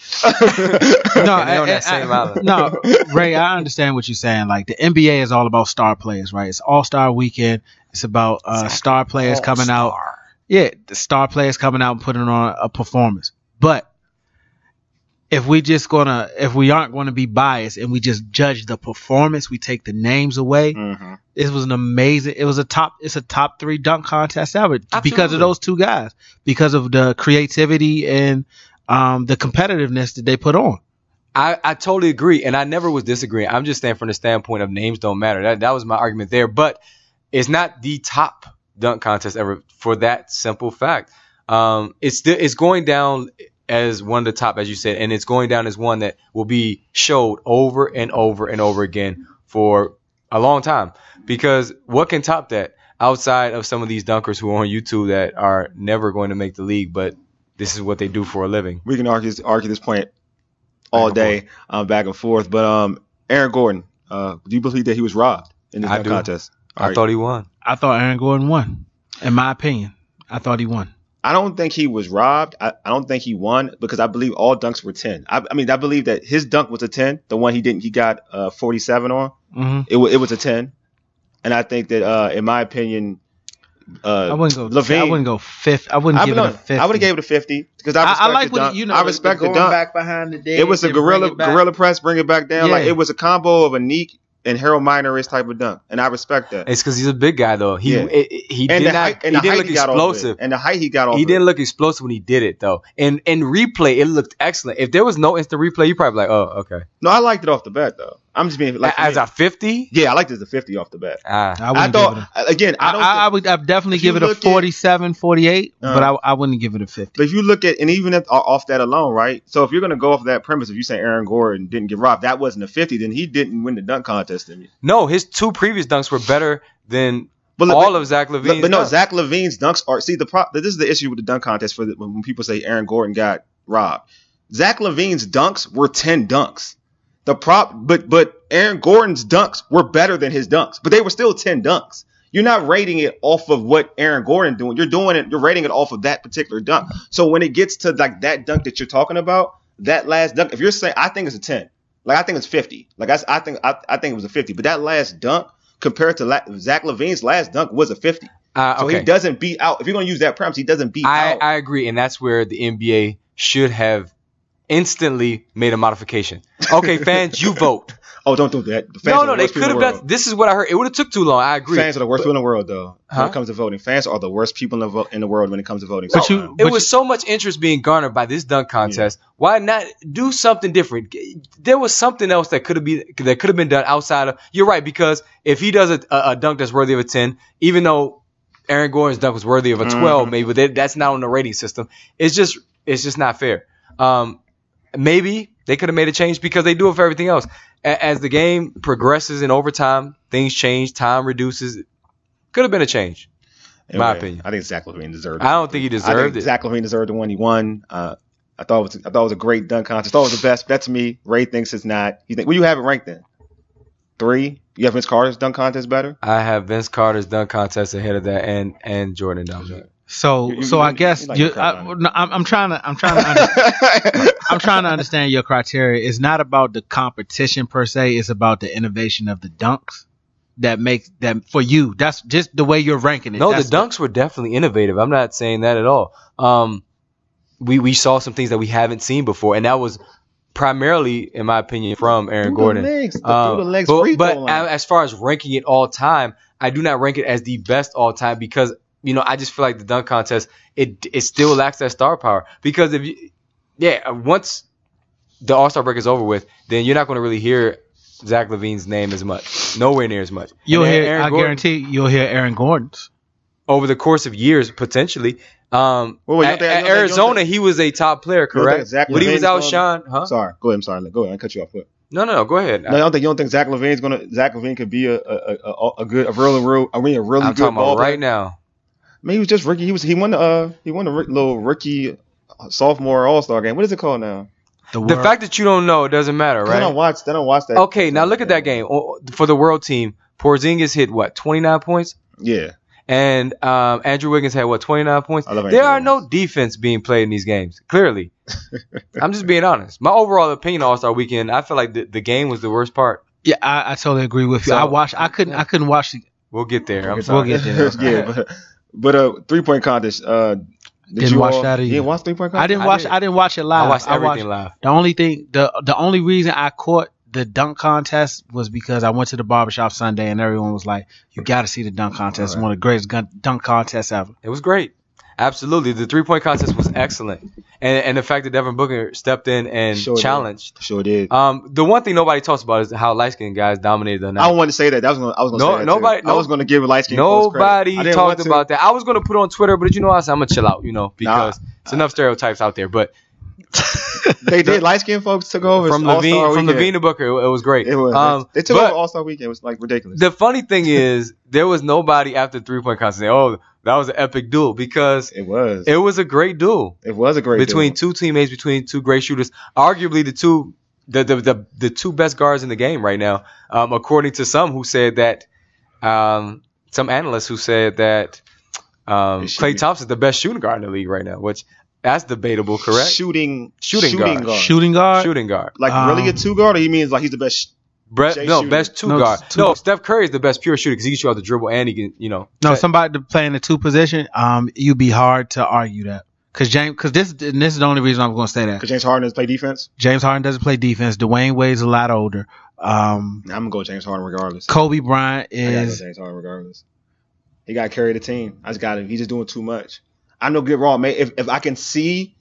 No, Ray, I understand what you're saying. Like, the NBA is all about star players, right? It's All-Star Weekend. It's about star players coming out. Yeah, the star players coming out and putting on a performance. But if we aren't going to be biased and we just judge the performance, we take the names away. Mm-hmm. It was it's a top 3 dunk contest ever. Absolutely. Because of those two guys, because of the creativity and the competitiveness that they put on. I totally agree, and I never was disagreeing. I'm just saying from the standpoint of names don't matter. That was my argument there, but it's not the top dunk contest ever for that simple fact. It's going down as one of the top, as you said, and it's going down as one that will be showed over and over and over again for a long time. Because what can top that outside of some of these dunkers who are on YouTube that are never going to make the league, but this is what they do for a living? We can argue this point all day, back and forth. But Aaron Gordon, do you believe that he was robbed in this dunk contest? I thought he won. I thought Aaron Gordon won. In my opinion, I thought he won. I don't think he was robbed. I don't think he won because I believe all dunks were 10. I believe that his dunk was a 10. The one he got 47 on. Mm-hmm. It was a 10. And I think that, in my opinion, I wouldn't go LaVine. I wouldn't go 50. I wouldn't give it a 50. I would have gave it a 50 because I respect the dunk. I respect the dunk. Back behind the it was a gorilla press, bring it back down. Yeah. Like it was a combo of a Neek and Harold Mineris type of dunk, and I respect that. It's because he's a big guy though. He didn't look explosive. And the height he got off. He didn't look explosive when he did it though. And in replay, it looked excellent. If there was no instant replay, you probably like, oh, okay. No, I liked it off the bat though. I'm just being like as a 50. Yeah, I liked it as a 50 off the bat. I would definitely give it a 47, 48, but I wouldn't give it a 50. But if you look at, and even off that alone, right? So if you're gonna go off that premise, if you say Aaron Gordon didn't get robbed, that wasn't a 50, then he didn't win the dunk contest. No, his 2 previous dunks were better than all of Zach LaVine's. But no, Zach LaVine's dunks are. See, this is the issue with the dunk contest when people say Aaron Gordon got robbed. Zach LaVine's dunks were 10 dunks. But Aaron Gordon's dunks were better than his dunks, but they were still 10 dunks. You're not rating it off of what Aaron Gordon doing. You're rating it off of that particular dunk. So when it gets to like that dunk that you're talking about, that last dunk, if you're saying, I think it's a 10, like I think it's 50, like I think it was a 50, but that last dunk compared to Zach LaVine's last dunk was a 50. So he doesn't beat out. If you're going to use that premise, he doesn't beat out. I agree, and that's where the NBA should have instantly made a modification. Okay, fans, you vote. Oh, don't do that. No, they could have done. This is what I heard. It would have took too long. I agree. Fans are the worst people in the world, though. When it comes to voting, fans are the worst people in the world when it comes to voting. It was so much interest being garnered by this dunk contest. Yeah. Why not do something different? There was something else that could have been done outside of. You're right, because if he does a dunk that's worthy of a 10, even though Aaron Gordon's dunk was worthy of a 12, maybe, but that's not on the rating system. It's just not fair. Maybe they could have made a change because they do it for everything else. As the game progresses in overtime, things change, time reduces. Could have been a change, in my opinion. I think Zach LaVine deserved it. I don't think he deserved it. Zach LaVine deserved the one he won. I thought it was a great dunk contest. I thought it was the best. That's me. Ray thinks it's not. Well, you have it ranked then? 3? You have Vince Carter's dunk contest better? I have Vince Carter's dunk contest ahead of that, and Jordan Domingue. So I guess I'm trying to understand your criteria. It's not about the competition per se. It's about the innovation of the dunks that makes them for you. That's just the way you're ranking it. No, the dunks were definitely innovative. I'm not saying that at all. We saw some things that we haven't seen before, and that was primarily, in my opinion, from Aaron Gordon. But as far as ranking it all time, I do not rank it as the best all time because. I just feel like the dunk contest, it still lacks that star power. Because once the All-Star break is over with, then you're not going to really hear Zach LaVine's name as much. Nowhere near as much. I guarantee you'll hear Aaron Gordon's. Over the course of years, potentially. At Arizona, he was a top player, correct? When he was outshined. Huh? Sorry. Go ahead. I'm sorry. Go ahead. I cut you off. Go ahead. No, go ahead. No, you don't think Zach LaVine could be a really good I'm talking ball about player? Right now. I mean, he was just rookie. He won the little rookie sophomore All-Star game. What is it called now? The fact that you don't know, it doesn't matter, right? I don't watch that. Okay, now look at that game for the world team. Porzingis hit 29 points? Yeah. And Andrew Wiggins had 29 points? I love There Andrew are no defense being played in these games, clearly. I'm just being honest. My overall opinion All-Star Weekend, I feel like the game was the worst part. Yeah, I totally agree with you. So, I couldn't watch the. We'll get there. I'm We'll sorry. get there. Yeah, but 3-point contest. Didn't watch that either. You didn't watch 3-point contest? I didn't watch it live. I watched everything live. The only reason I caught the dunk contest was because I went to the barbershop Sunday and everyone was like, "You got to see the dunk contest. It's one of the greatest dunk contests ever." It was great. Absolutely. The 3-point contest was excellent. And the fact that Devin Booker stepped in and challenged. Sure did. The one thing nobody talks about is how light-skinned guys dominated the night. I wanted to say that. I was going to say that too. I was going to give light-skinned Nobody talked about that. I was going to put it on Twitter, but I said I'm going to chill out, because it's enough stereotypes out there. But they did. Light-skinned folks took over from Levine to Booker. It was great. It was. They took over All-Star Weekend. It was like ridiculous. The funny thing is, there was nobody after 3-point contest saying, "Oh, that was an epic duel," because it was. It was a great duel. It was a great between duel. two teammates, between two great shooters. Arguably the two best guards in the game right now, according to some who said that, some analysts who said that Klay Thompson is the best shooting guard in the league right now, which that's debatable, correct? Shooting guard. Shooting guard. Like really a 2 guard, or he means like he's the best. Best 2 guard. No, Steph Curry is the best pure shooter because he can shoot out the dribble and he can, No, somebody playing the 2 position, you'd be hard to argue that. Because this is the only reason I'm going to say that. Because James Harden doesn't play defense? James Harden doesn't play defense. Dwayne Wade's a lot older. I'm going to go with James Harden regardless. Kobe Bryant is. I got to go James Harden regardless. He got to carry the team. I just got him. He's just doing too much. I know, get wrong, man. If I can see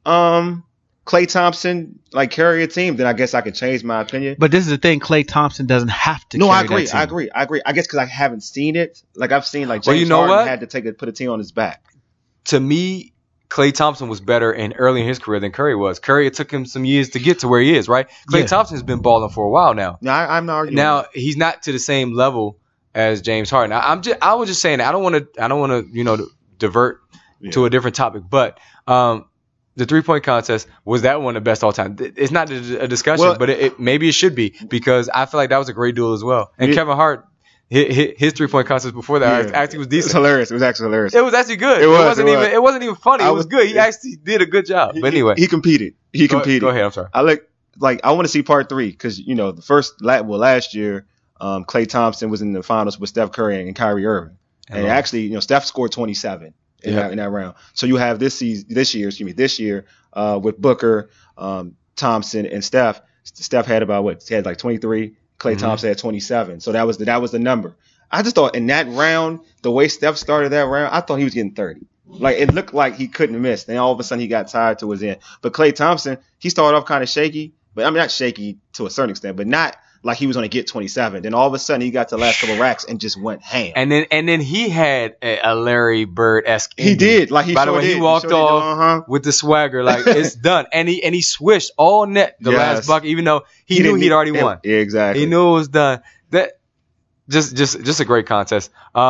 Klay Thompson like carry a team, then I guess I could change my opinion. But this is the thing: Klay Thompson doesn't have to. No, I agree. I agree. I guess because I haven't seen it. Like I've seen like James Harden had to put a team on his back. To me, Klay Thompson was better early in his career than Curry was. Curry, it took him some years to get to where he is. Right? Klay Thompson's been balling for a while now. No, I'm not arguing. Now he's not to the same level as James Harden. I was just saying that. I don't want to divert to a different topic, but the 3-point contest, was that one of the best all time? It's not a discussion, but maybe it should be, because I feel like that was a great duel as well. And Kevin Hart, his 3-point contest before that actually was decent. It was hilarious. It was actually hilarious. It was actually good. It wasn't even funny. It was good. He actually did a good job. But anyway, he competed. Go ahead. I'm sorry. I want to see part 3 because last year, Klay Thompson was in the finals with Steph Curry and Kyrie Irving, and actually, Steph scored 27. In that round. So you have this year with Booker, Thompson, and Steph. Steph had he had like 23. Klay Thompson had 27. So that was the number. I just thought in that round, the way Steph started that round, I thought he was getting 30. Like it looked like he couldn't miss. Then all of a sudden he got tired to his end. But Klay Thompson, he started off kind of shaky, but I mean not shaky to a certain extent, but not like he was going to get 27. Then all of a sudden he got to the last couple racks and just went ham. And then he had a Larry Bird-esque ending. He did. Like By the way, he walked off with the swagger like it's done. And he swished all net the last bucket, even though he knew he'd already won. Yeah, exactly. He knew it was done. That just a great contest.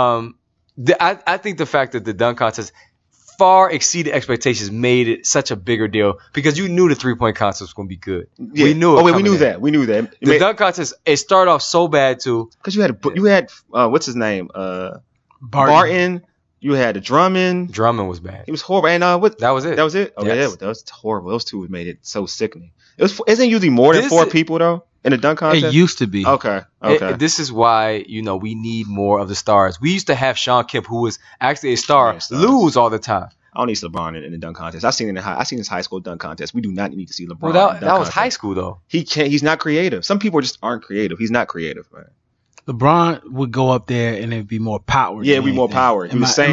I think the fact that the dunk contest far exceeded expectations made it such a bigger deal because you knew the 3-point contest was going to be good. Yeah. We knew it. We knew that. We knew that. The dunk contest, it started off so bad too. Because you had what's his name? Barton. You had Drummond. Drummond was bad. He was horrible. And that was it. That was it. Oh yes. Yeah, that was horrible. Those two made it so sickening. Isn't usually more than 4 people though in a dunk contest? It used to be. Okay. This is why we need more of the stars. We used to have Sean Kemp, who was actually a star, lose all the time. I don't need LeBron in the dunk contest. I've seen his high school dunk contest. We do not need to see LeBron. Well, that was high school though. He's not creative. Some people just aren't creative. He's not creative, man. LeBron would go up there and it'd be more power. Yeah, it'd be more power. The same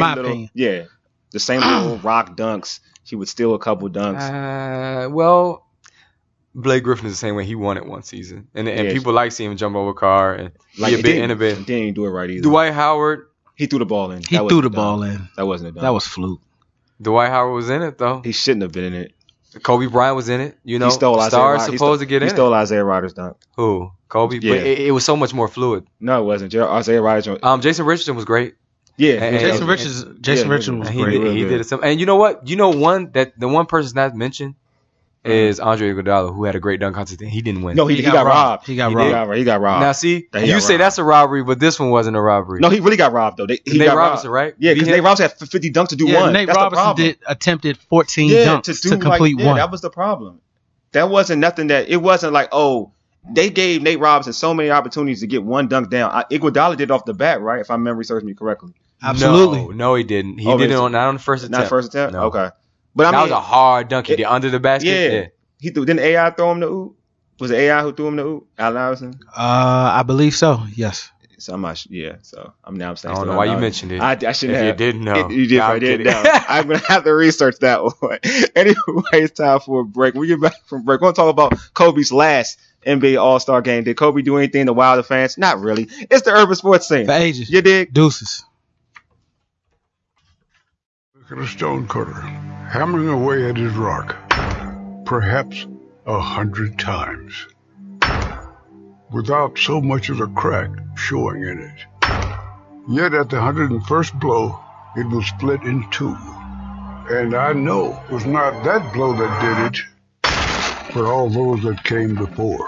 little rock dunks. He would steal a couple dunks. Well, Blake Griffin is the same way. He won it one season, and people like seeing him jump over a car and be a bit innovative. Didn't do it right either. Dwight Howard. He threw the ball in. He threw the ball in. That wasn't a dunk. That was fluke. Dwight Howard was in it though. He shouldn't have been in it. Kobe Bryant was in it. He stole stars supposed to get in it. He stole Isaiah Ryder's dunk. Who? Kobe? Yeah. But it was so much more fluid. No, it wasn't. Isaiah Ryder. Jason Richardson was great. Yeah. Jason Richardson was great. He did it. And you know what? The one person's not mentioned is Andre Iguodala, who had a great dunk contest and he didn't win. No, he got robbed. He got robbed. He got robbed. Now see, He you got say robbed. that's a robbery, but this one wasn't a robbery. No, he really got robbed though. He Nate got Robinson, robbed. right? Yeah, because Nate Robinson had 50 dunks to do one. Nate That's the Robinson problem. attempted 14 dunks to complete one. That was the problem. That wasn't nothing that it wasn't like, oh, they gave Nate Robinson so many opportunities to get one dunk down. Iguodala did off the bat, right? If my memory serves me correctly. Absolutely. No, he didn't. He did it not on the first attempt. Not first attempt? No. Okay. But that was a hard dunk he did under the basket. Yeah. He threw. Didn't AI throw him the oop? Was it AI who threw him the oop? Allen Iverson? I believe so. Yes. So I'm not. Yeah. So I'm saying. I don't know why you mentioned it. I shouldn't have. You didn't know. You did. I didn't know. I'm gonna have to research that one. Anyway, it's time for a break. When we get back from break, we're gonna talk about Kobe's last NBA All-Star game. Did Kobe do anything to wow the fans? Not really. It's the Urban Sports Scene. For ages. You dig? Deuces. Look at a stonecutter hammering away at his rock, perhaps 100 times, without so much as a crack showing in it. Yet at the 101st blow, it was split in two. And I know it was not that blow that did it, but all those that came before.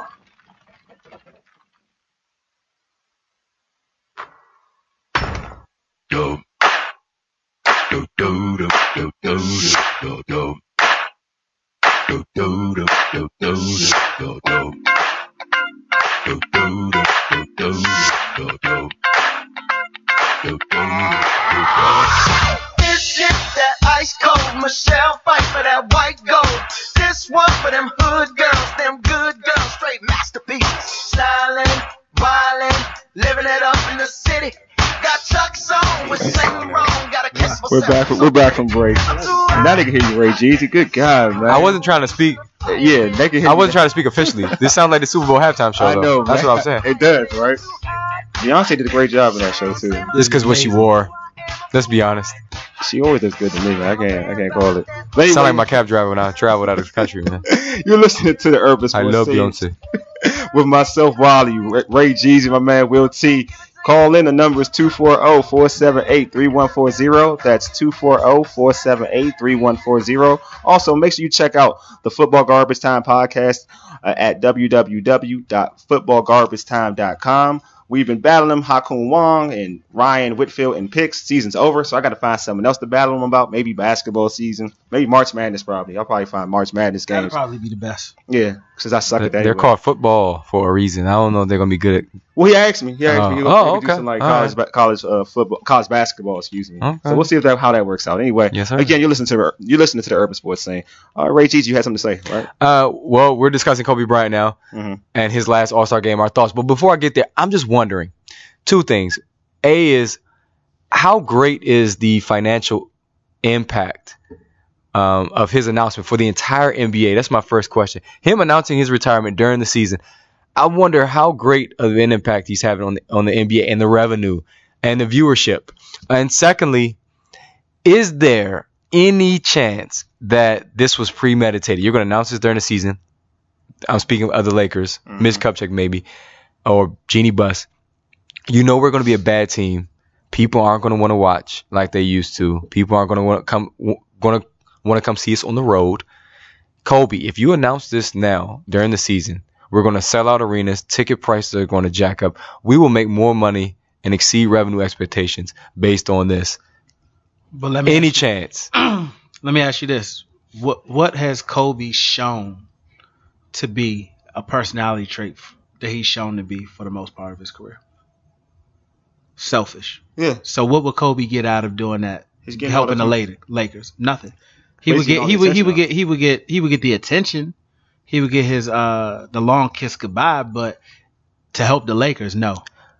Do do do do do do do do do do do do do do do do do do do do This shit that ice cold Michelle fight for that white gold. This one for them hood girls, them good girls, straight masterpieces. Stylin', wildin', living it up in the city. Got Chuck's on with Saint Laurent, got a kiss for We're back from break. Now they can hear you, Ray Jeezy. Good God, man. I wasn't trying to speak. Yeah, they can hear I wasn't trying to speak officially. This sounds like the Super Bowl halftime show. I though. know. That's man. what I'm saying. It does, right? Beyonce did a great job in that show too. Just because what she wore. Let's be honest. She always does good to me, man. I can't call it. But Sound anyway, like my cab driver when I traveled out of the country, man. You're listening to the Urban Sports I love Scene Beyonce. with myself, Wally, Ray Jeezy, my man Will T. Call in. The number is 240-478-3140. That's 240-478-3140. Also, make sure you check out the Football Garbage Time podcast at www.footballgarbagetime.com. We've been battling them, Hakun Wong and Ryan Whitfield in picks. Season's over, so I got to find something else to battle them about. Maybe basketball season. Maybe March Madness probably. I'll probably find March Madness games. That'd probably be the best. Yeah, since I suck at that. They're anyway. called football for a reason. I don't know if they're going to be good at. Well, he asked me. He asked me. He was okay. do some like All college football, college basketball. Excuse me. Okay. So we'll see how that works out. Anyway, Yes, sir. again, you're listening to the Urban Sports Scene. Ray Cheese, you had something to say, right? Well, we're discussing Kobe Bryant now and his last All-Star game. Our thoughts, but before I get there, I'm just wondering two things. A is how great is the financial impact of his announcement for the entire NBA? That's my first question. Him announcing his retirement during the season. I wonder how great of an impact he's having on the NBA and the revenue and the viewership. And secondly, is there any chance that this was premeditated? You're going to announce this during the season. I'm speaking of the Lakers, Mitch Kupchak maybe, or Jeannie Buss. You know we're going to be a bad team. People aren't going to want to watch like they used to. People aren't going to want to come see us on the road. Kobe, if you announce this now during the season, we're going to sell out arenas. Ticket prices are going to jack up. We will make more money and exceed revenue expectations based on this. But let me Any chance? Let me ask you this: what has Kobe shown to be a personality trait that he's shown to be for the most part of his career? Selfish. Yeah. So what would Kobe get out of doing that? Helping the Lakers? Nothing. He would get the attention. He would get his the long kiss goodbye, but to help the Lakers, no.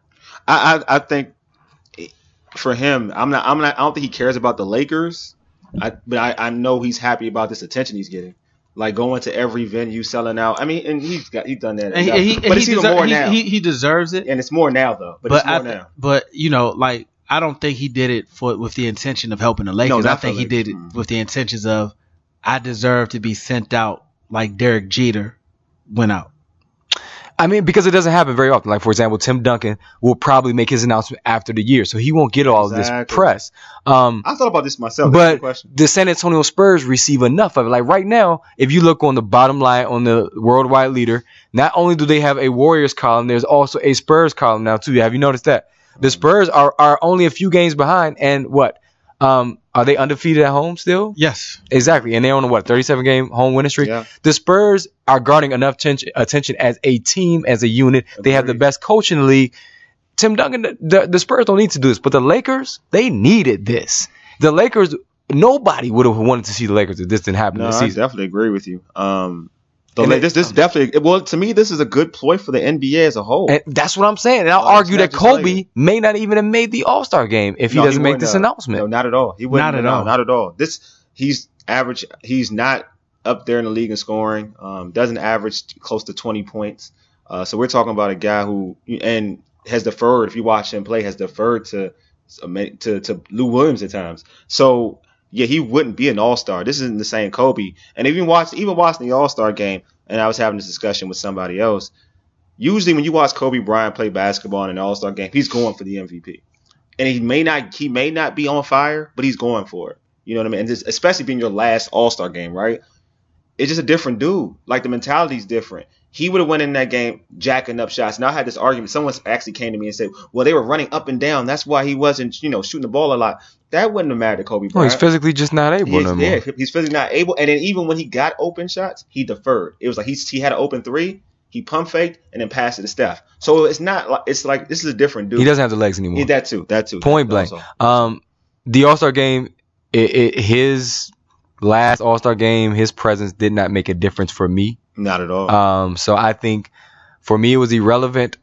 I think for him, I don't think he cares about the Lakers. But I know he's happy about this attention he's getting. Like going to every venue, selling out. I mean, and he's done that. But it's even more now. He deserves it, and it's more now though. But it's more now. But you know, like I don't think he did it with the intention of helping the Lakers. No, I think he did it with the intentions of I deserve to be sent out like Derek Jeter went out. I mean, because it doesn't happen very often. Like, for example, Tim Duncan will probably make his announcement after the year, so he won't get all of this press. I thought about this myself. But the San Antonio Spurs receive enough of it. Like right now, if you look on the bottom line on the worldwide leader, not only do they have a Warriors column, there's also a Spurs column now too. Have you noticed that? The Spurs are only a few games behind, and what? Are they undefeated at home still? Yes. Exactly. And they're on a 37-game home winning streak? Yeah. The Spurs are garnering enough attention as a team, as a unit. They have the best coach in the league. Tim Duncan, the Spurs don't need to do this, but the Lakers, they needed this. The Lakers, nobody would have wanted to see the Lakers if this didn't happen this season. I definitely agree with you. This definitely, well, to me, this is a good ploy for the NBA as a whole. And that's what I'm saying. And I'll argue that Kobe may not even have made the All-Star game if he doesn't make this announcement. No, not at all. He wouldn't. Not at all. He's average. He's not up there in the league in scoring. Doesn't average close to 20 points. So we're talking about a guy who and has deferred. If you watch him play, has deferred to Lou Williams at times. So. Yeah, he wouldn't be an all-star. This isn't the same Kobe. And even watching the all-star game, and I was having this discussion with somebody else, usually when you watch Kobe Bryant play basketball in an all-star game, he's going for the MVP. And he may not be on fire, but he's going for it. You know what I mean? And just, especially being your last all-star game, right? It's just a different dude. Like, the mentality's different. He would have went in that game jacking up shots. Now I had this argument. Someone actually came to me and said, well, they were running up and down. That's why he wasn't, shooting the ball a lot. That wouldn't have mattered to Kobe Bryant. Well, he's physically just not able no more. Yeah, he's physically not able. And then even when he got open shots, he deferred. It was like he had an open three, he pump faked, and then passed it to Steph. So it's not like, it's like this is a different dude. He doesn't have the legs anymore. Yeah, that too. Point blank. The All-Star game, his last All-Star game, his presence did not make a difference for me. Not at all. So I think for me it was irrelevant.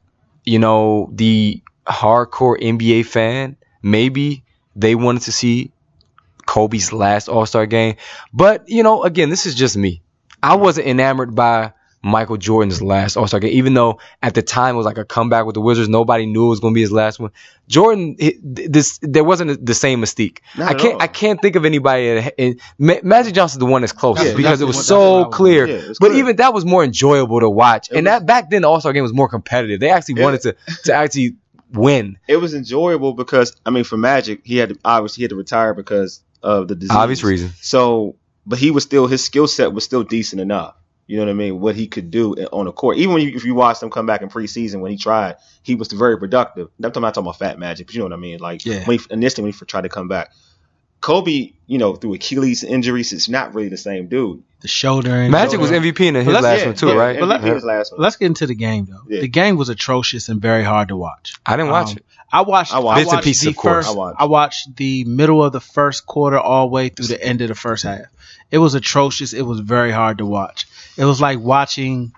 The hardcore NBA fan, maybe they wanted to see Kobe's last All-Star game. But, again, this is just me. I wasn't enamored by Michael Jordan's last All-Star game, even though at the time it was like a comeback with the Wizards. Nobody knew it was going to be his last one. Jordan, there wasn't the same mystique. I can't think of anybody. Magic Johnson's the one that's closest because it was so clear. Yeah, but even that was more enjoyable to watch. And that back then the All-Star game was more competitive. They actually wanted to actually win. It was enjoyable because for Magic, he had to retire because of the disease. Obvious reason. So, but his skill set was still decent enough. You know what I mean? What he could do on the court. Even if you watched him come back in preseason when he tried, he was very productive. I'm not talking about Fat Magic, but you know what I mean? Like when he tried to come back. Kobe, through Achilles injuries, it's not really the same dude. The shoulder. Magic was MVP in his last one too, right? Let's get into the game though. Yeah. The game was atrocious and very hard to watch. I didn't watch it. I watched bits and pieces, of course. I watched the middle of the first quarter all the way through the end of the first half. It was atrocious. It was very hard to watch. It was like watching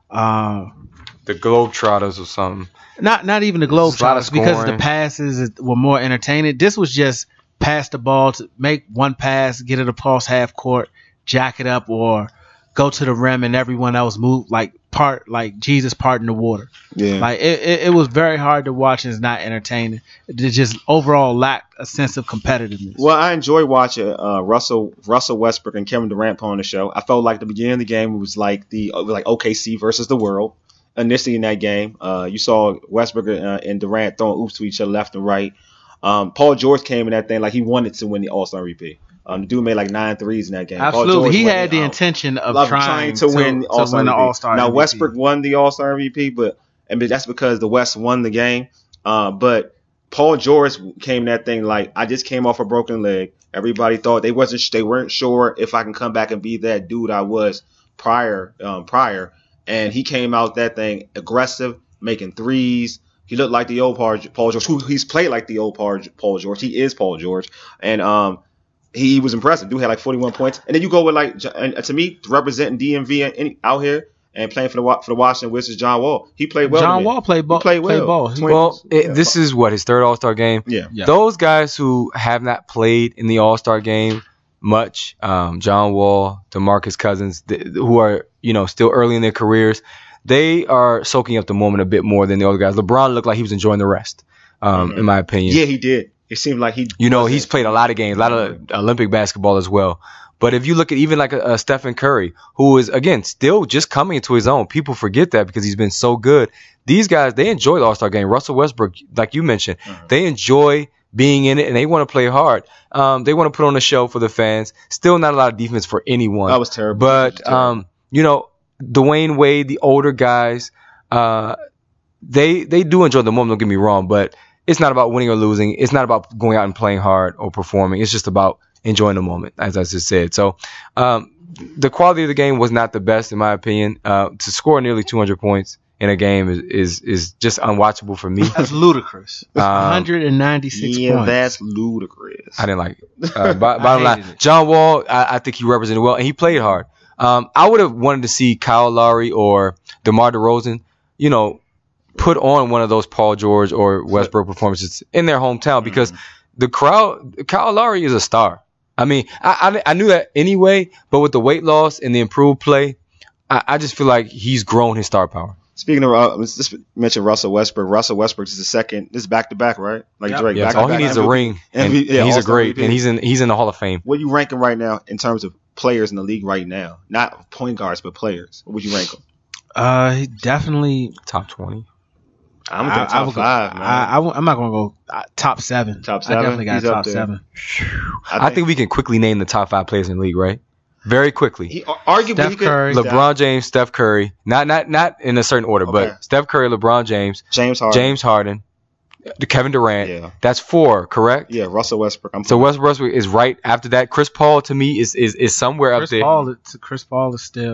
the Globetrotters or something. Not even the Globetrotters because the passes were more entertaining. This was just pass the ball to make one pass, get it across half court, jack it up, or go to the rim and everyone else move like Jesus parting the water. Yeah. Like it was very hard to watch and it's not entertaining. It just overall lacked a sense of competitiveness. Well, I enjoy watching Russell Westbrook and Kevin Durant on the show. I felt like the beginning of the game was like OKC versus the world. Initially in that game, you saw Westbrook and Durant throwing oops to each other left and right. Paul George came in that thing like he wanted to win the All-Star MVP. The dude made like 9 threes in that game. Absolutely. He had the intention of trying to win the All-Star Now, MVP. Westbrook won the All-Star MVP, but that's because the West won the game. But Paul George came in that thing like, I just came off a broken leg. Everybody thought they weren't sure if I can come back and be that dude I was prior. And he came out that thing aggressive, making threes. He looked like the old Paul George. He's played like the old Paul George. He is Paul George. And he was impressive. Dude had like 41 points. And then you go with to me, representing DMV out here and playing for the Washington Wizards, John Wall. He played well. John Wall played ball. This is his third All-Star game. Yeah. Those guys who have not played in the All-Star game much, John Wall, DeMarcus Cousins, who are still early in their careers, they are soaking up the moment a bit more than the other guys. LeBron looked like he was enjoying the rest, in my opinion. Yeah, he did. It seemed like he's played a lot of games, a lot of Olympic basketball as well. But if you look at even like a Stephen Curry, who is, again, still just coming into his own, people forget that because he's been so good. These guys, they enjoy the All-Star game. Russell Westbrook, like you mentioned, they enjoy being in it, and they want to play hard. They want to put on a show for the fans. Still not a lot of defense for anyone. That was terrible. But, you know, Dwayne Wade, the older guys, they do enjoy the moment, don't get me wrong, but it's not about winning or losing. It's not about going out and playing hard or performing. It's just about enjoying the moment, as I just said. So the quality of the game was not the best, in my opinion. To score nearly 200 points in a game is just unwatchable for me. That's ludicrous. 196 points. Yeah, that's ludicrous. I didn't like it. Bottom line, John Wall, I think he represented well, and he played hard. I would have wanted to see Kyle Lowry or DeMar DeRozan, you know, put on one of those Paul George or Westbrook performances in their hometown because the crowd, Kyle Lowry is a star. I mean, I knew that anyway, but with the weight loss and the improved play, I just feel like he's grown his star power. Speaking of, let's mention Russell Westbrook. Russell Westbrook is the second. This is back to back, right? Like Drake. Yeah, all he needs is a ring, and he's a great, and he's in the Hall of Fame. What are you ranking right now in terms of players in the league right now? Not point guards, but players. What would you rank him? He definitely top 20. I'm gonna top 5, man. I'm not gonna go top 7. Top 7. I definitely got top 7. I think we can quickly name the top 5 players in the league, right? Very quickly. Arguably, Steph Curry, LeBron James, Steph Curry. Not in a certain order, but Steph Curry, LeBron James, James Harden, Kevin Durant. Yeah. That's 4, correct? Yeah, Russell Westbrook. So Westbrook is right after that. Chris Paul to me is somewhere up there. Chris Paul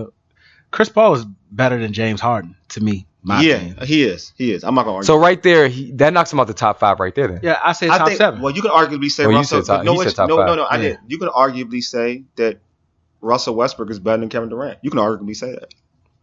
is better than James Harden to me. Opinion. He is. I'm not gonna argue. So right there, that knocks him out the top 5 right there. Then. Yeah, I say top 7. Well, you can arguably say Russell. You said top 5. No, I did. You can arguably say that Russell Westbrook is better than Kevin Durant. You can arguably say that.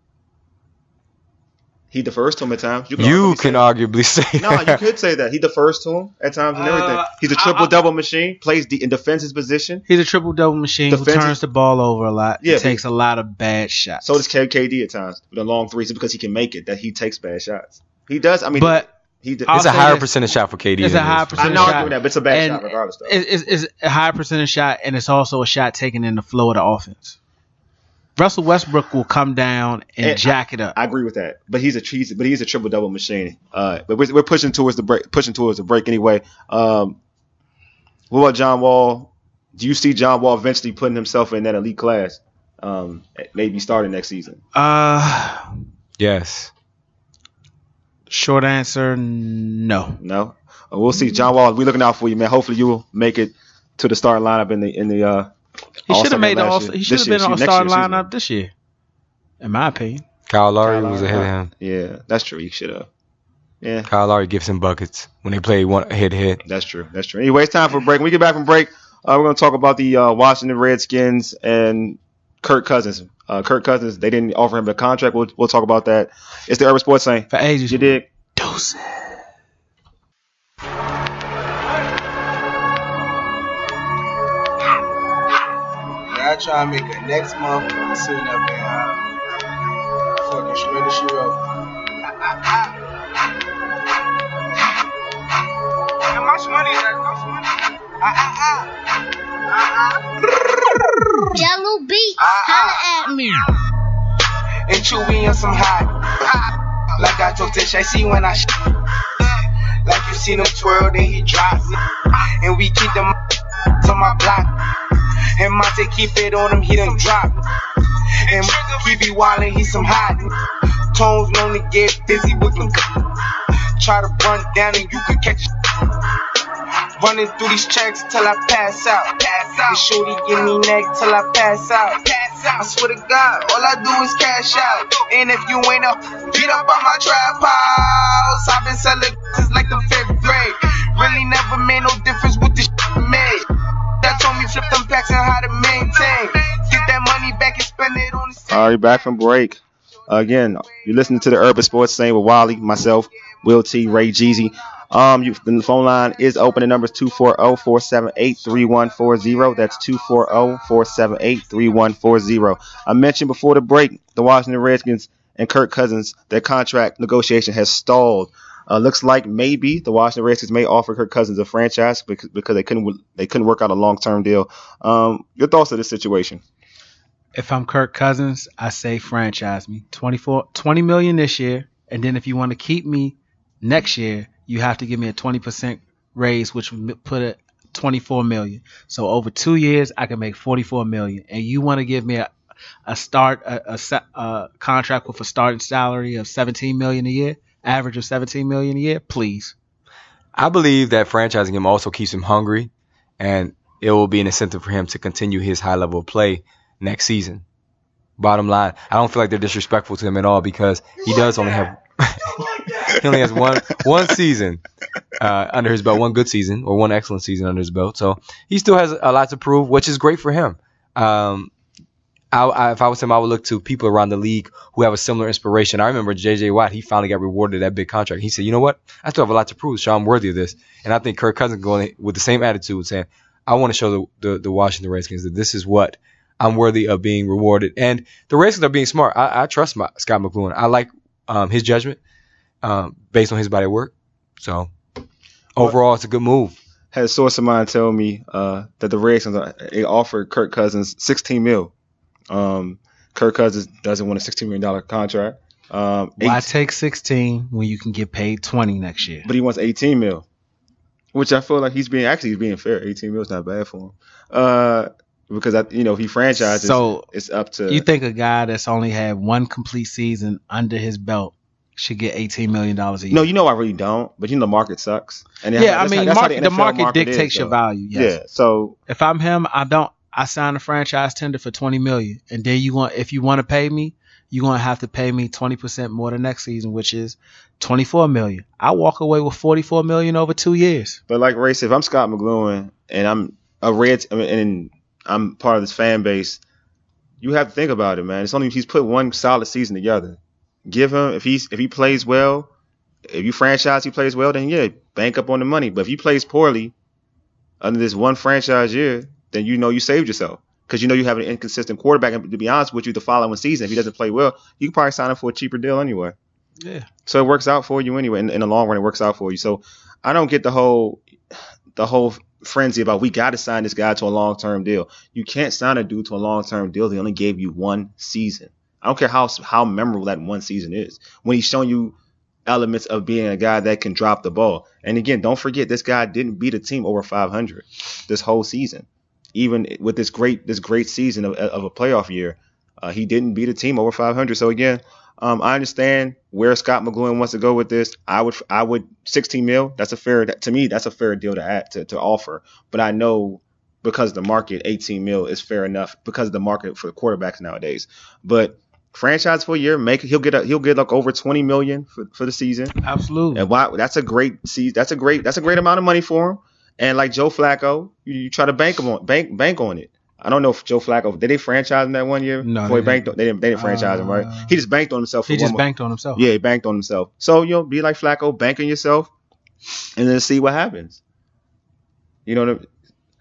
He defers to him at times. You can arguably say no, you could say that. He defers to him at times and everything. He's a triple-double machine, plays and defends his position. He's a triple-double machine who turns the ball over a lot. Yeah, takes a lot of bad shots. So does KD at times. With the long threes, because he can make it, that he takes bad shots. He does. I mean, it's a higher percentage shot for KD. It's a higher percentage shot. I'm not arguing that, but it's a bad shot regardless. Though. It's a higher percentage shot, and it's also a shot taken in the flow of the offense. Russell Westbrook will come down and jack it up. I agree with that, but he's a triple double machine. But we're pushing towards the break anyway. What about John Wall? Do you see John Wall eventually putting himself in that elite class? Maybe starting next season. Yes. Short answer, no. No. We'll see. John Wall, we're looking out for you, man. Hopefully you will make it to the starting lineup in the. He should have made He should have been on the starting lineup this year, in my opinion. Kyle Lowry was ahead of him. Yeah, that's true. He should have. Yeah. Kyle Lowry gives him buckets when they play one head-to-head. That's true. Anyway, it's time for a break. When we get back from break, we're going to talk about the Washington Redskins and Kirk Cousins. Kirk Cousins, they didn't offer him a contract. We'll talk about that. It's the Urban Sports Saying. For ages. You dig? Dose. I try to make it next month soon up there. Fucking shredder shit up. How much money is that? Jello beat, holla at me. And Chewy on some hot. Like I told Tish, I see when I like you seen him twirl, then he drops. And we keep them to my block. And Monte keep it on him, he done drop. And he be wildin', he some hot. Tones known to get busy with them. Try to run down and you could catch. Running through these checks till I pass out. And shorty give me neck till I pass out. I swear to God, all I do is cash out. And if you ain't up, get up on my trap house. I've been selling since like the 5th grade. Really never made no difference with the shit made. That told me flip them packs and how to maintain. Get that money back and spend it on the. All right, back from break. Again, you're listening to the Urban Sports Saying with Wally, myself, Will T, Ray Jeezy. The phone line is open. The number is 240-478-3140. That's 240-478-3140. I mentioned before the break, the Washington Redskins and Kirk Cousins, their contract negotiation has stalled. Looks like maybe the Washington Redskins may offer Kirk Cousins a franchise because they couldn't work out a long-term deal. Your thoughts on this situation? If I'm Kirk Cousins, I say franchise me. $20 million this year, and then if you want to keep me next year, you have to give me a 20% raise, which would put it $24 million. So over 2 years, I can make $44 million. And you want to give me a contract with a starting salary of $17 million a year, average of $17 million a year, please. I believe that franchising him also keeps him hungry, and it will be an incentive for him to continue his high level of play next season. Bottom line, I don't feel like they're disrespectful to him at all because he does only have he only has one season under his belt, one good season or one excellent season under his belt. So he still has a lot to prove, which is great for him. If I was him, I would look to people around the league who have a similar inspiration. I remember J.J. Watt, he finally got rewarded that big contract. He said, you know what? I still have a lot to prove, so I'm worthy of this. And I think Kirk Cousins going with the same attitude, saying, I want to show the Washington Redskins that this is what I'm worthy of being rewarded. And the Redskins are being smart. I trust Scott McCloughan. I like his judgment based on his body of work. So overall, it's a good move. Had a source of mine tell me that the Redskins offered Kirk Cousins $16 million. Kirk Cousins doesn't want a $16 million contract. Why take 16 when you can get paid 20 next year? But he wants 18 mil, which I feel like he's being fair. 18 mil is not bad for him. Because he franchises, so it's up to. You think a guy that's only had one complete season under his belt should get $18 million a year? No, I really don't. But the market sucks. And the market dictates your value. Yes. Yeah. So if I'm him, I sign a franchise tender for $20 million, and then if you want to pay me, you're gonna have to pay me 20% more the next season, which is $24 million. I walk away with $44 million over 2 years. But like Ray said, if I'm Scott McCloughan and I'm and I'm part of this fan base, you have to think about it, man. It's only he's put one solid season together. Give him if he plays well, if you franchise he plays well, then yeah, bank up on the money. But if he plays poorly under this one franchise year, then you saved yourself because you have an inconsistent quarterback. And to be honest with you, the following season, if he doesn't play well, you can probably sign him for a cheaper deal anyway. Yeah. So it works out for you anyway. In the long run, it works out for you. So I don't get the whole frenzy about we got to sign this guy to a long-term deal. You can't sign a dude to a long-term deal. They only gave you one season. I don't care how memorable that one season is when he's showing you elements of being a guy that can drop the ball. And again, don't forget this guy didn't beat a team over 500 this whole season. Even with this great season of a playoff year, he didn't beat a team over 500. So again, I understand where Scott McCloughan wants to go with this. I would 16 mil. That's a fair deal to offer. But I know because the market 18 mil is fair enough because of the market for the quarterbacks nowadays. But franchise for a year, he'll get like over 20 million for the season. Absolutely. And that's a great season. That's a great amount of money for him. And like Joe Flacco, you try to bank on it. I don't know if Joe Flacco did they franchise him that 1 year? No, they didn't franchise him, right? He just banked on himself. He banked on himself. Yeah, he banked on himself. So be like Flacco, bank on yourself, and then see what happens. You know what I mean?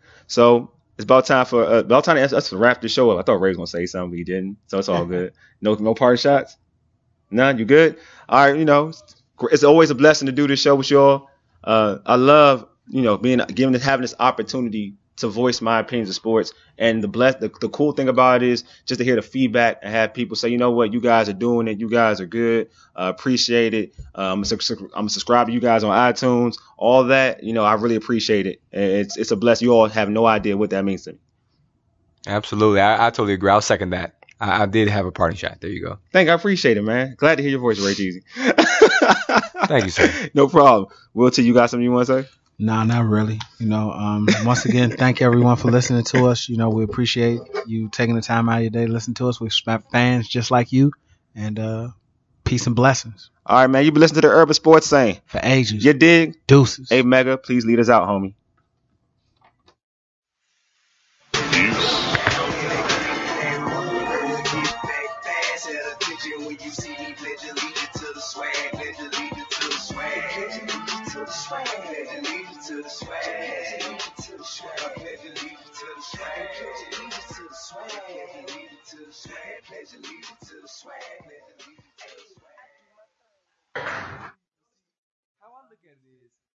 So it's about time for us to wrap the show up. I thought Ray was gonna say something, but he didn't. So it's all good. No party shots. None. You good? All right. It's always a blessing to do this show with y'all. I love having this opportunity to voice my opinions of sports. And the cool thing about it is just to hear the feedback and have people say, you know what, you guys are doing it. You guys are good. Appreciate it. I'm subscribe to you guys on iTunes. All that, I really appreciate it. It's a blessing. You all have no idea what that means to me. Absolutely. I totally agree. I'll second that. I did have a parting shot. There you go. I appreciate it, man. Glad to hear your voice, Ray Jeezy. Thank you, sir. No problem. Will T, you got something you want to say? No, not really. Once again, thank everyone for listening to us. We appreciate you taking the time out of your day to listen to us. We're fans just like you. And peace and blessings. All right, man. You've been listening to the Urban Sports Scene for ages. You dig? Deuces. Hey, Mega, please lead us out, homie. look at it is